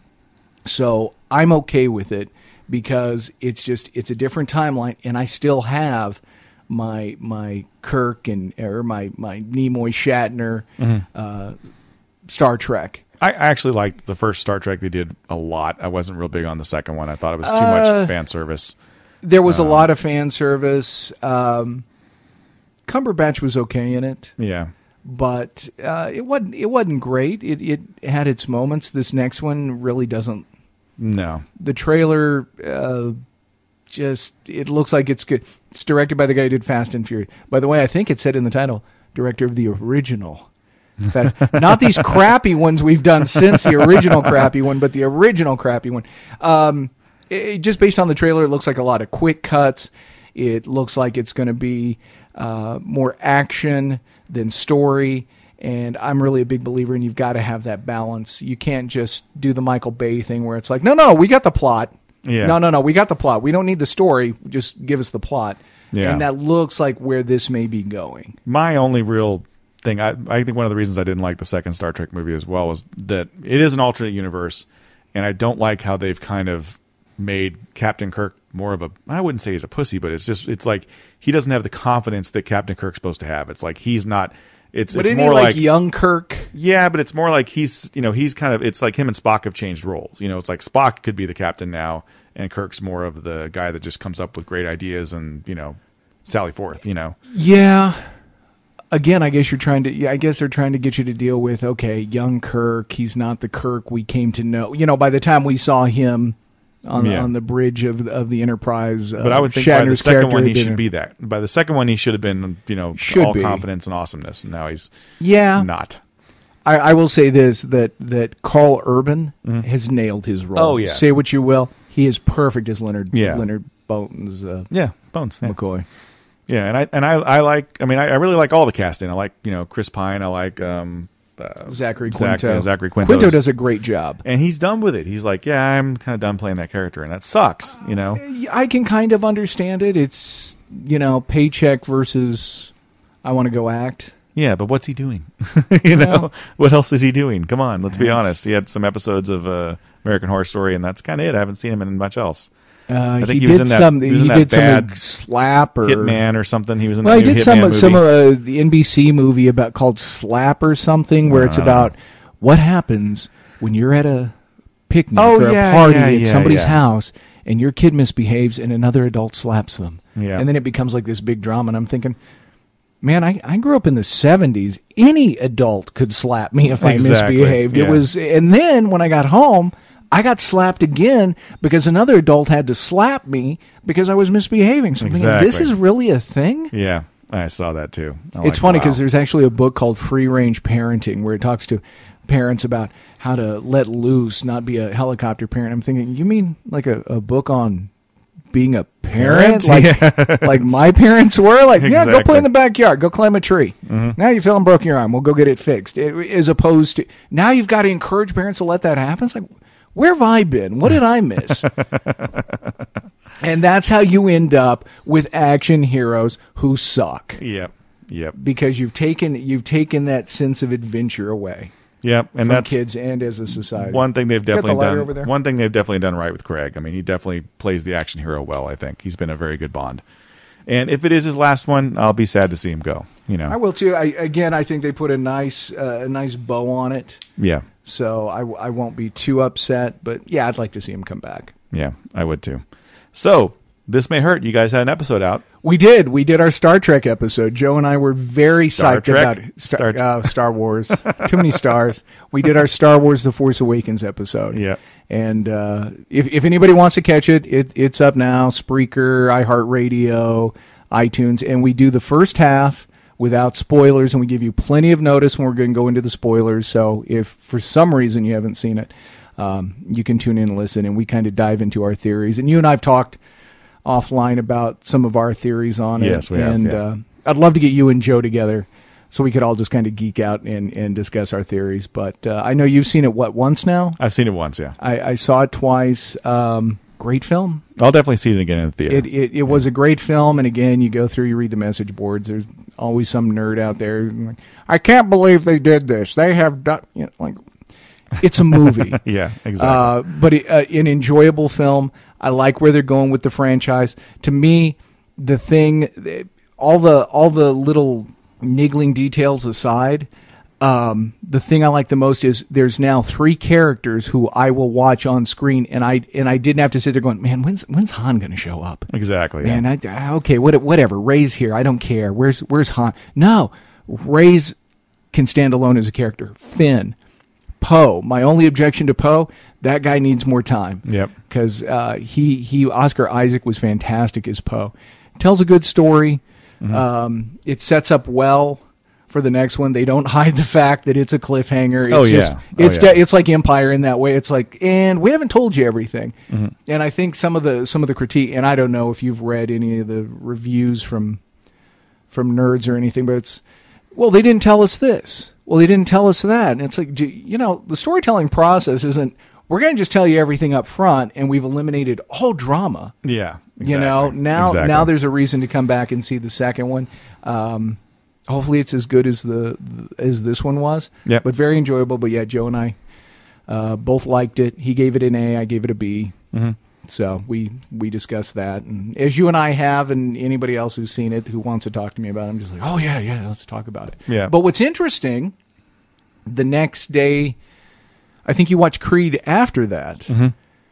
So I'm okay with it because it's just, it's a different timeline, and I still have my my Kirk and or my, my Nimoy Shatner mm-hmm. uh, Star Trek. I actually liked the first Star Trek they did a lot. I wasn't real big on the second one. I thought it was too uh, much fan service. There was um, a lot of fan service. Um, Cumberbatch was okay in it. Yeah. But uh, it wasn't it wasn't great. It it had its moments. This next one really doesn't. No. The trailer uh, just, it looks like it's good. It's directed by the guy who did Fast and Furious. By the way, I think it said in the title, director of the original. Fast. Not these crappy ones we've done since the original crappy one, but the original crappy one. Um, it, just based on the trailer, it looks like a lot of quick cuts. It looks like it's going to be uh, more action than story. And I'm really a big believer in you've got to have that balance. You can't just do the Michael Bay thing where it's like, no, no, we got the plot. Yeah. No, no, no, we got the plot. We don't need the story. Just give us the plot. Yeah. And that looks like where this may be going. My only real thing, I, I think one of the reasons I didn't like the second Star Trek movie as well was that it is an alternate universe, and I don't like how they've kind of made Captain Kirk more of a, I wouldn't say he's a pussy, but it's just, it's like he doesn't have the confidence that Captain Kirk's supposed to have. It's like he's not... It's but it's isn't more he like, like young Kirk. Yeah, but it's more like he's you know he's kind of it's like him and Spock have changed roles. You know, it's like Spock could be the captain now, and Kirk's more of the guy that just comes up with great ideas and you know sally forth. You know. Yeah. Again, I guess you're trying to. Yeah, I guess they're trying to get you to deal with okay, young Kirk. He's not the Kirk we came to know. You know, by the time we saw him on yeah. on the bridge of of the Enterprise. But uh, I would think Shatner's by the second one he didn't. should be that. By the second one he should have been, you know, Should all be. confidence and awesomeness, and now he's Yeah. not. I, I will say this, that, that Carl Urban mm-hmm. has nailed his role. Oh, yeah. Say what you will, he is perfect as Leonard Yeah. Leonard Bones uh, Yeah, Bones. Yeah. McCoy. Yeah, and I and I, I like. I mean, I, I really like all the casting. I like you know Chris Pine. I like um, uh, Zachary Zach, Quinto. uh, Zachary Quinto. Quinto does a great job. And he's done with it. He's like, yeah, I'm kind of done playing that character, and that sucks, you know? I can kind of understand it. It's, you know, paycheck versus I want to go act. Yeah, but what's he doing? you know? Well, what else is he doing? Come on, let's be Yes. honest. He had some episodes of uh, American Horror Story, and that's kind of it. I haven't seen him in much else. Uh, I think he, he was did in that- some. he was He in that did bad some Slap or Hitman or something. He was in Well, the he new did Hitman some movie. some uh, the N B C movie about called Slap or something, where it's Uh. about what happens when you're at a picnic Oh, or yeah, a party yeah, at yeah, somebody's yeah. house, and your kid misbehaves and another adult slaps them, Yeah. and then it becomes like this big drama. And I'm thinking, man, I, I grew up in the seventies. Any adult could slap me if Exactly, I misbehaved. It yeah. was, and then when I got home, I got slapped again because another adult had to slap me because I was misbehaving. So I'm thinking, Exactly. this is really a thing? Yeah, I saw that too. I'm It's like, funny wow. because there's actually a book called Free Range Parenting where it talks to parents about how to let loose, not be a helicopter parent. I'm thinking, you mean like a, a book on being a parent? Parent? Like, like my parents were? Like, yeah, go Exactly. play in the backyard. Go climb a tree. Mm-hmm. Now you feel and broken your arm. We'll go get it fixed. It, as opposed to, now you've got to encourage parents to let that happen. It's like, where have I been? What did I miss? And that's how you end up with action heroes who suck. Yep, yep, Because you've taken you've taken that sense of adventure away yep. And from that's kids and as a society. one thing they've Got the definitely lighter done. over there? One thing they've definitely done right with Craig. I mean, he definitely plays the action hero well. I think he's been a very good Bond. And if it is his last one, I'll be sad to see him go. You know, I will too. I, again, I think they put a nice uh, a nice bow on it. yeah. so I, I won't be too upset. But yeah, I'd like to see him come back. Yeah, I would too. So, This May Hurt, you guys had an episode out. We did. We did our Star Trek episode. Joe and I were very Star psyched Trek? about it. Star, Star- uh, Star Wars. Too many stars. We did our Star Wars The Force Awakens episode. Yeah. And uh, if if anybody wants to catch it, it, it's up now. Spreaker, iHeartRadio, iTunes. And we do the first half without spoilers, and we give you plenty of notice when we're going to go into the spoilers. So if for some reason you haven't seen it, um, you can tune in and listen, and we kind of dive into our theories. And you and I have talked offline about some of our theories on it. Yes, we have, And yeah. uh, I'd love to get you and Joe together so we could all just kind of geek out and, and discuss our theories. But uh, I know you've seen it, what, once now? I've seen it once, yeah. I, I saw it twice. Um, great film. I'll definitely see it again in the theater. It it, it was a great film, and again, you go through, you read the message boards. There's always some nerd out there. Like, I can't believe they did this. They have done, you know, like, it's a movie. Yeah, exactly. Uh, but it, uh, an enjoyable film. I like where they're going with the franchise. To me, the thing, all the all the little niggling details aside, um, the thing I like the most is there's now three characters who I will watch on screen, and I and I didn't have to sit there going, man, when's when's Han going to show up? Exactly. Yeah. Man, I, okay, what, whatever. Ray's here. I don't care. Where's where's Han? No, Ray's can stand alone as a character. Finn, Poe. My only objection to Poe, that guy needs more time. Yep. Because uh, he he Oscar Isaac was fantastic as Poe. Tells a good story. Mm-hmm. Um, it sets up well for the next one. They don't hide the fact that it's a cliffhanger. It's Oh, just, yeah. Oh, It's yeah. de- it's like Empire in that way. It's like, and we haven't told you everything. Mm-hmm. And I think some of the some of the critique, and I don't know if you've read any of the reviews from from nerds or anything, but it's, well, they didn't tell us this. Well, they didn't tell us that. And it's like, do, you know, the storytelling process isn't, we're going to just tell you everything up front, and we've eliminated all drama. Yeah. You know, exactly. now Exactly. now there's a reason to come back and see the second one. Um, hopefully it's as good as the as this one was. Yep. But very enjoyable. But yeah, Joe and I uh, both liked it. He gave it an A. I gave it a B. Mm-hmm. So we we discussed that. And as you and I have, and anybody else who's seen it who wants to talk to me about it, I'm just like, oh, yeah, yeah, let's talk about it. Yeah. But what's interesting, the next day, I think you watched Creed after that. Mm-hmm.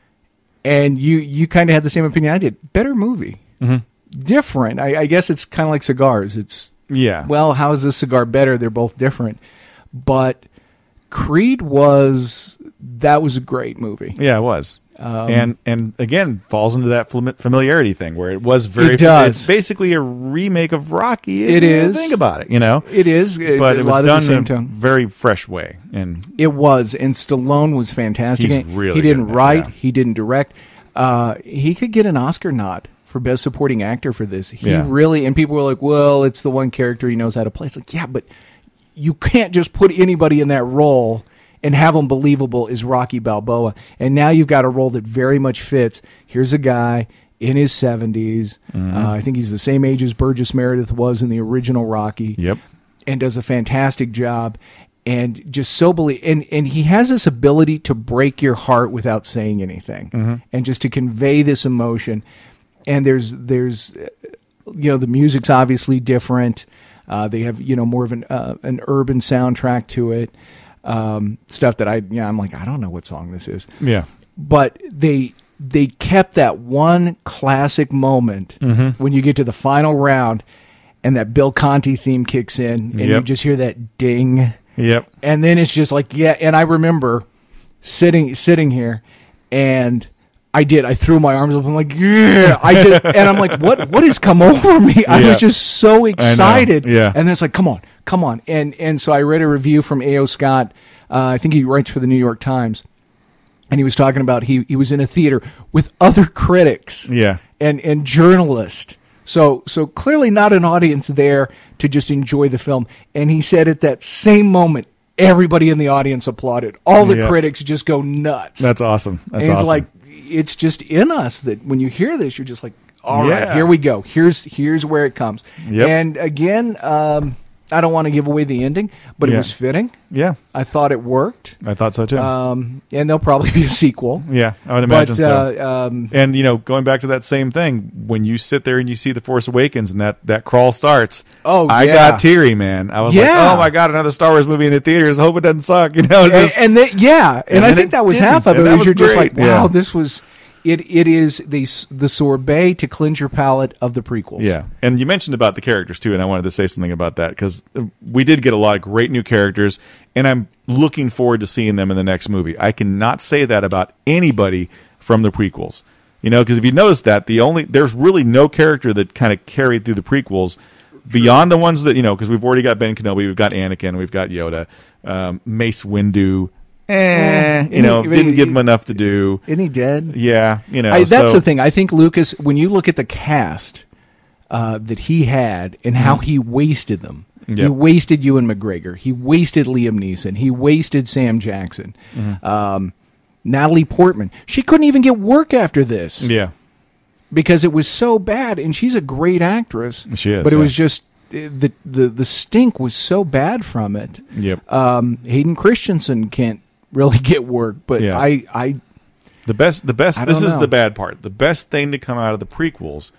And you, you kind of had the same opinion I did. Better movie. Mm-hmm. Different. I, I guess it's kind of like cigars. It's, Yeah. well, how is this cigar better? They're both different. But Creed was, that was a great movie. Yeah, it was. Um, and and again, falls into that fam- familiarity thing where it was very. It does. It's basically a remake of Rocky. It if you is. Think about it, you know. It is. It, But a it was lot done of the same in a tone. very fresh way, and It was, and Stallone was fantastic. He's really he didn't good at it, write, yeah. he didn't direct. Uh, he could get an Oscar nod for Best Supporting Actor for this. He Yeah. really, and people were like, well, it's the one character he knows how to play. It's like, yeah, but you can't just put anybody in that role and have them believable as Rocky Balboa. And now you've got a role that very much fits. Here's a guy in his seventies. Mm-hmm. Uh, I think he's the same age as Burgess Meredith was in the original Rocky. Yep. And does a fantastic job. And just so believe, and, and he has this ability to break your heart without saying anything, Mm-hmm. and just to convey this emotion. And there's there's, uh, you know, the music's obviously different. Uh, they have, you know, more of an uh, an urban soundtrack to it. Um, stuff that I, yeah, I'm like, I don't know what song this is, yeah, but they they kept that one classic moment Mm-hmm. when you get to the final round, and that Bill Conti theme kicks in, and you Yep. just hear that ding. yep, And then it's just like, yeah. And I remember sitting sitting here, and I did. I threw my arms up. I'm like, yeah. I just, and I'm like, what what has come over me? I Yeah. was just so excited. Yeah. And then it's like, come on, come on. And and so I read a review from A O. Scott. Uh, I think he writes for the New York Times, and he was talking about he he was in a theater with other critics. yeah, And and journalists. So so clearly not an audience there to just enjoy the film. And he said at that same moment, everybody in the audience applauded. All the Yeah. critics just go nuts. That's awesome. That's and it's awesome. like, it's just in us that when you hear this, you're just like, all right, Yeah. here we go. Here's here's where it comes. Yep. And again, um, I don't want to give away the ending, but Yeah. it was fitting. Yeah, I thought it worked. I thought so too. Um, and there'll probably be a sequel. yeah, I would imagine but, so. uh, um, And, you know, going back to that same thing, when you sit there and you see The Force Awakens and that, that crawl starts, Oh, I yeah. got teary, man. I was like, Yeah. oh my God, another Star Wars movie in the theaters. I hope it doesn't suck. You know, just, and, and then, yeah, and, And I then think it that was didn't, half of and it. that Was was you're just great. like, wow, Yeah. this was it. It is the the sorbet to cleanse your palate of the prequels. yeah. And you mentioned about the characters too, and I wanted to say something about that because we did get a lot of great new characters, and I'm looking forward to seeing them in the next movie. I cannot say that about anybody from the prequels. You know, because if you notice that, the only there's really no character that kind of carried through the prequels beyond the ones that, you know, because we've already got Ben Kenobi, we've got Anakin, we've got Yoda, um, Mace Windu. Eh, you know, He- didn't give him enough to do. Isn't he dead? Yeah, you know. I, that's so- the thing. I think Lucas, when you look at the cast uh, that he had and how he wasted them, he Yep. wasted Ewan McGregor, he wasted Liam Neeson, he wasted Sam Jackson, um, Natalie Portman. She couldn't even get work after this Yeah, because it was so bad, and she's a great actress. She is, but it yeah. was just uh, the the the stink was so bad from it. yep. Um, Hayden Christensen can't really get work, but Yeah. I I The best, the best. I This don't is know. the bad part. The best thing to come out of the prequels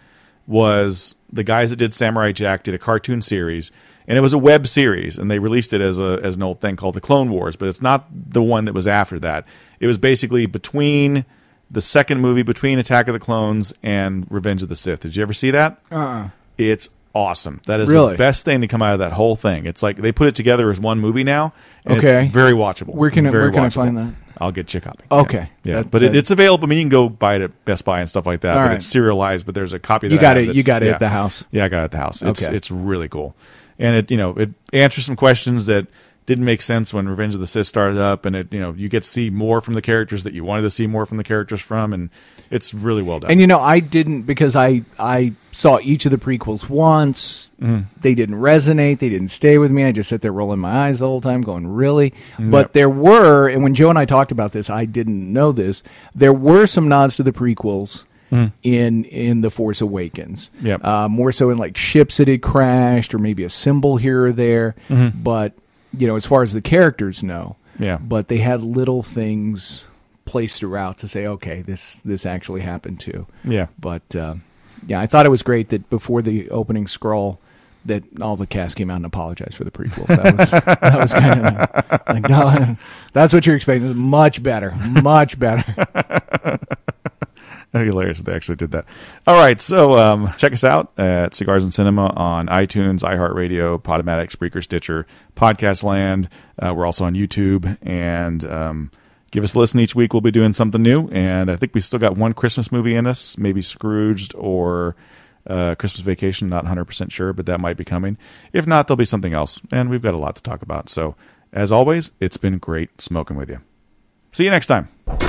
was the guys that did Samurai Jack did a cartoon series, and it was a web series, and they released it as a as an old thing called the Clone Wars. But it's not the one that was after that. It was basically between the second movie, between Attack of the Clones and Revenge of the Sith. Did you ever see that? uh It's awesome. That is Really? the best thing to come out of that whole thing. It's like they put it together as one movie now, and Okay. it's very watchable. Where can I- Very where can I watchable. find that? I'll get you a copy. Okay. Yeah, yeah. That- but it, that- it's available. I mean, you can go buy it at Best Buy and stuff like that. All but right. it's serialized. But there's a copy that You I got have it- that's- you got it yeah. at the house? Yeah, I got it at the house. It's Okay. it's really cool, and it you know it answers some questions that didn't make sense when Revenge of the Sith started up, and it you know you get to see more from the characters that you wanted to see more from the characters from, and it's really well done. And you know, I didn't because I I saw each of the prequels once. Mm-hmm. They didn't resonate. They didn't stay with me. I just sit there rolling my eyes the whole time, going, "Really?" Yep. But there were, and when Joe and I talked about this, I didn't know this. There were some nods to the prequels in in the Force Awakens. Mm. Yep. Uh, more so in like ships that had crashed, or maybe a symbol here or there. Mm-hmm. But you know, as far as the characters, no. Yeah. But they had little things placed throughout to say, okay, this this actually happened too. yeah, But uh, yeah, I thought it was great that before the opening scroll, that all the cast came out and apologized for the prequels. That was that was kind of like, no, that's what you're expecting. Much better, much better. hilarious if they actually did that. All right, so um, check us out at Cigars and Cinema on iTunes, iHeartRadio, Podomatic, Spreaker, Stitcher, Podcast Land. Uh, we're also on YouTube, and um, give us a listen each week. We'll be doing something new, and I think we still got one Christmas movie in us, maybe Scrooged or uh, Christmas Vacation. Not one hundred percent sure, but that might be coming. If not, there'll be something else, and we've got a lot to talk about. So, as always, it's been great smoking with you. See you next time.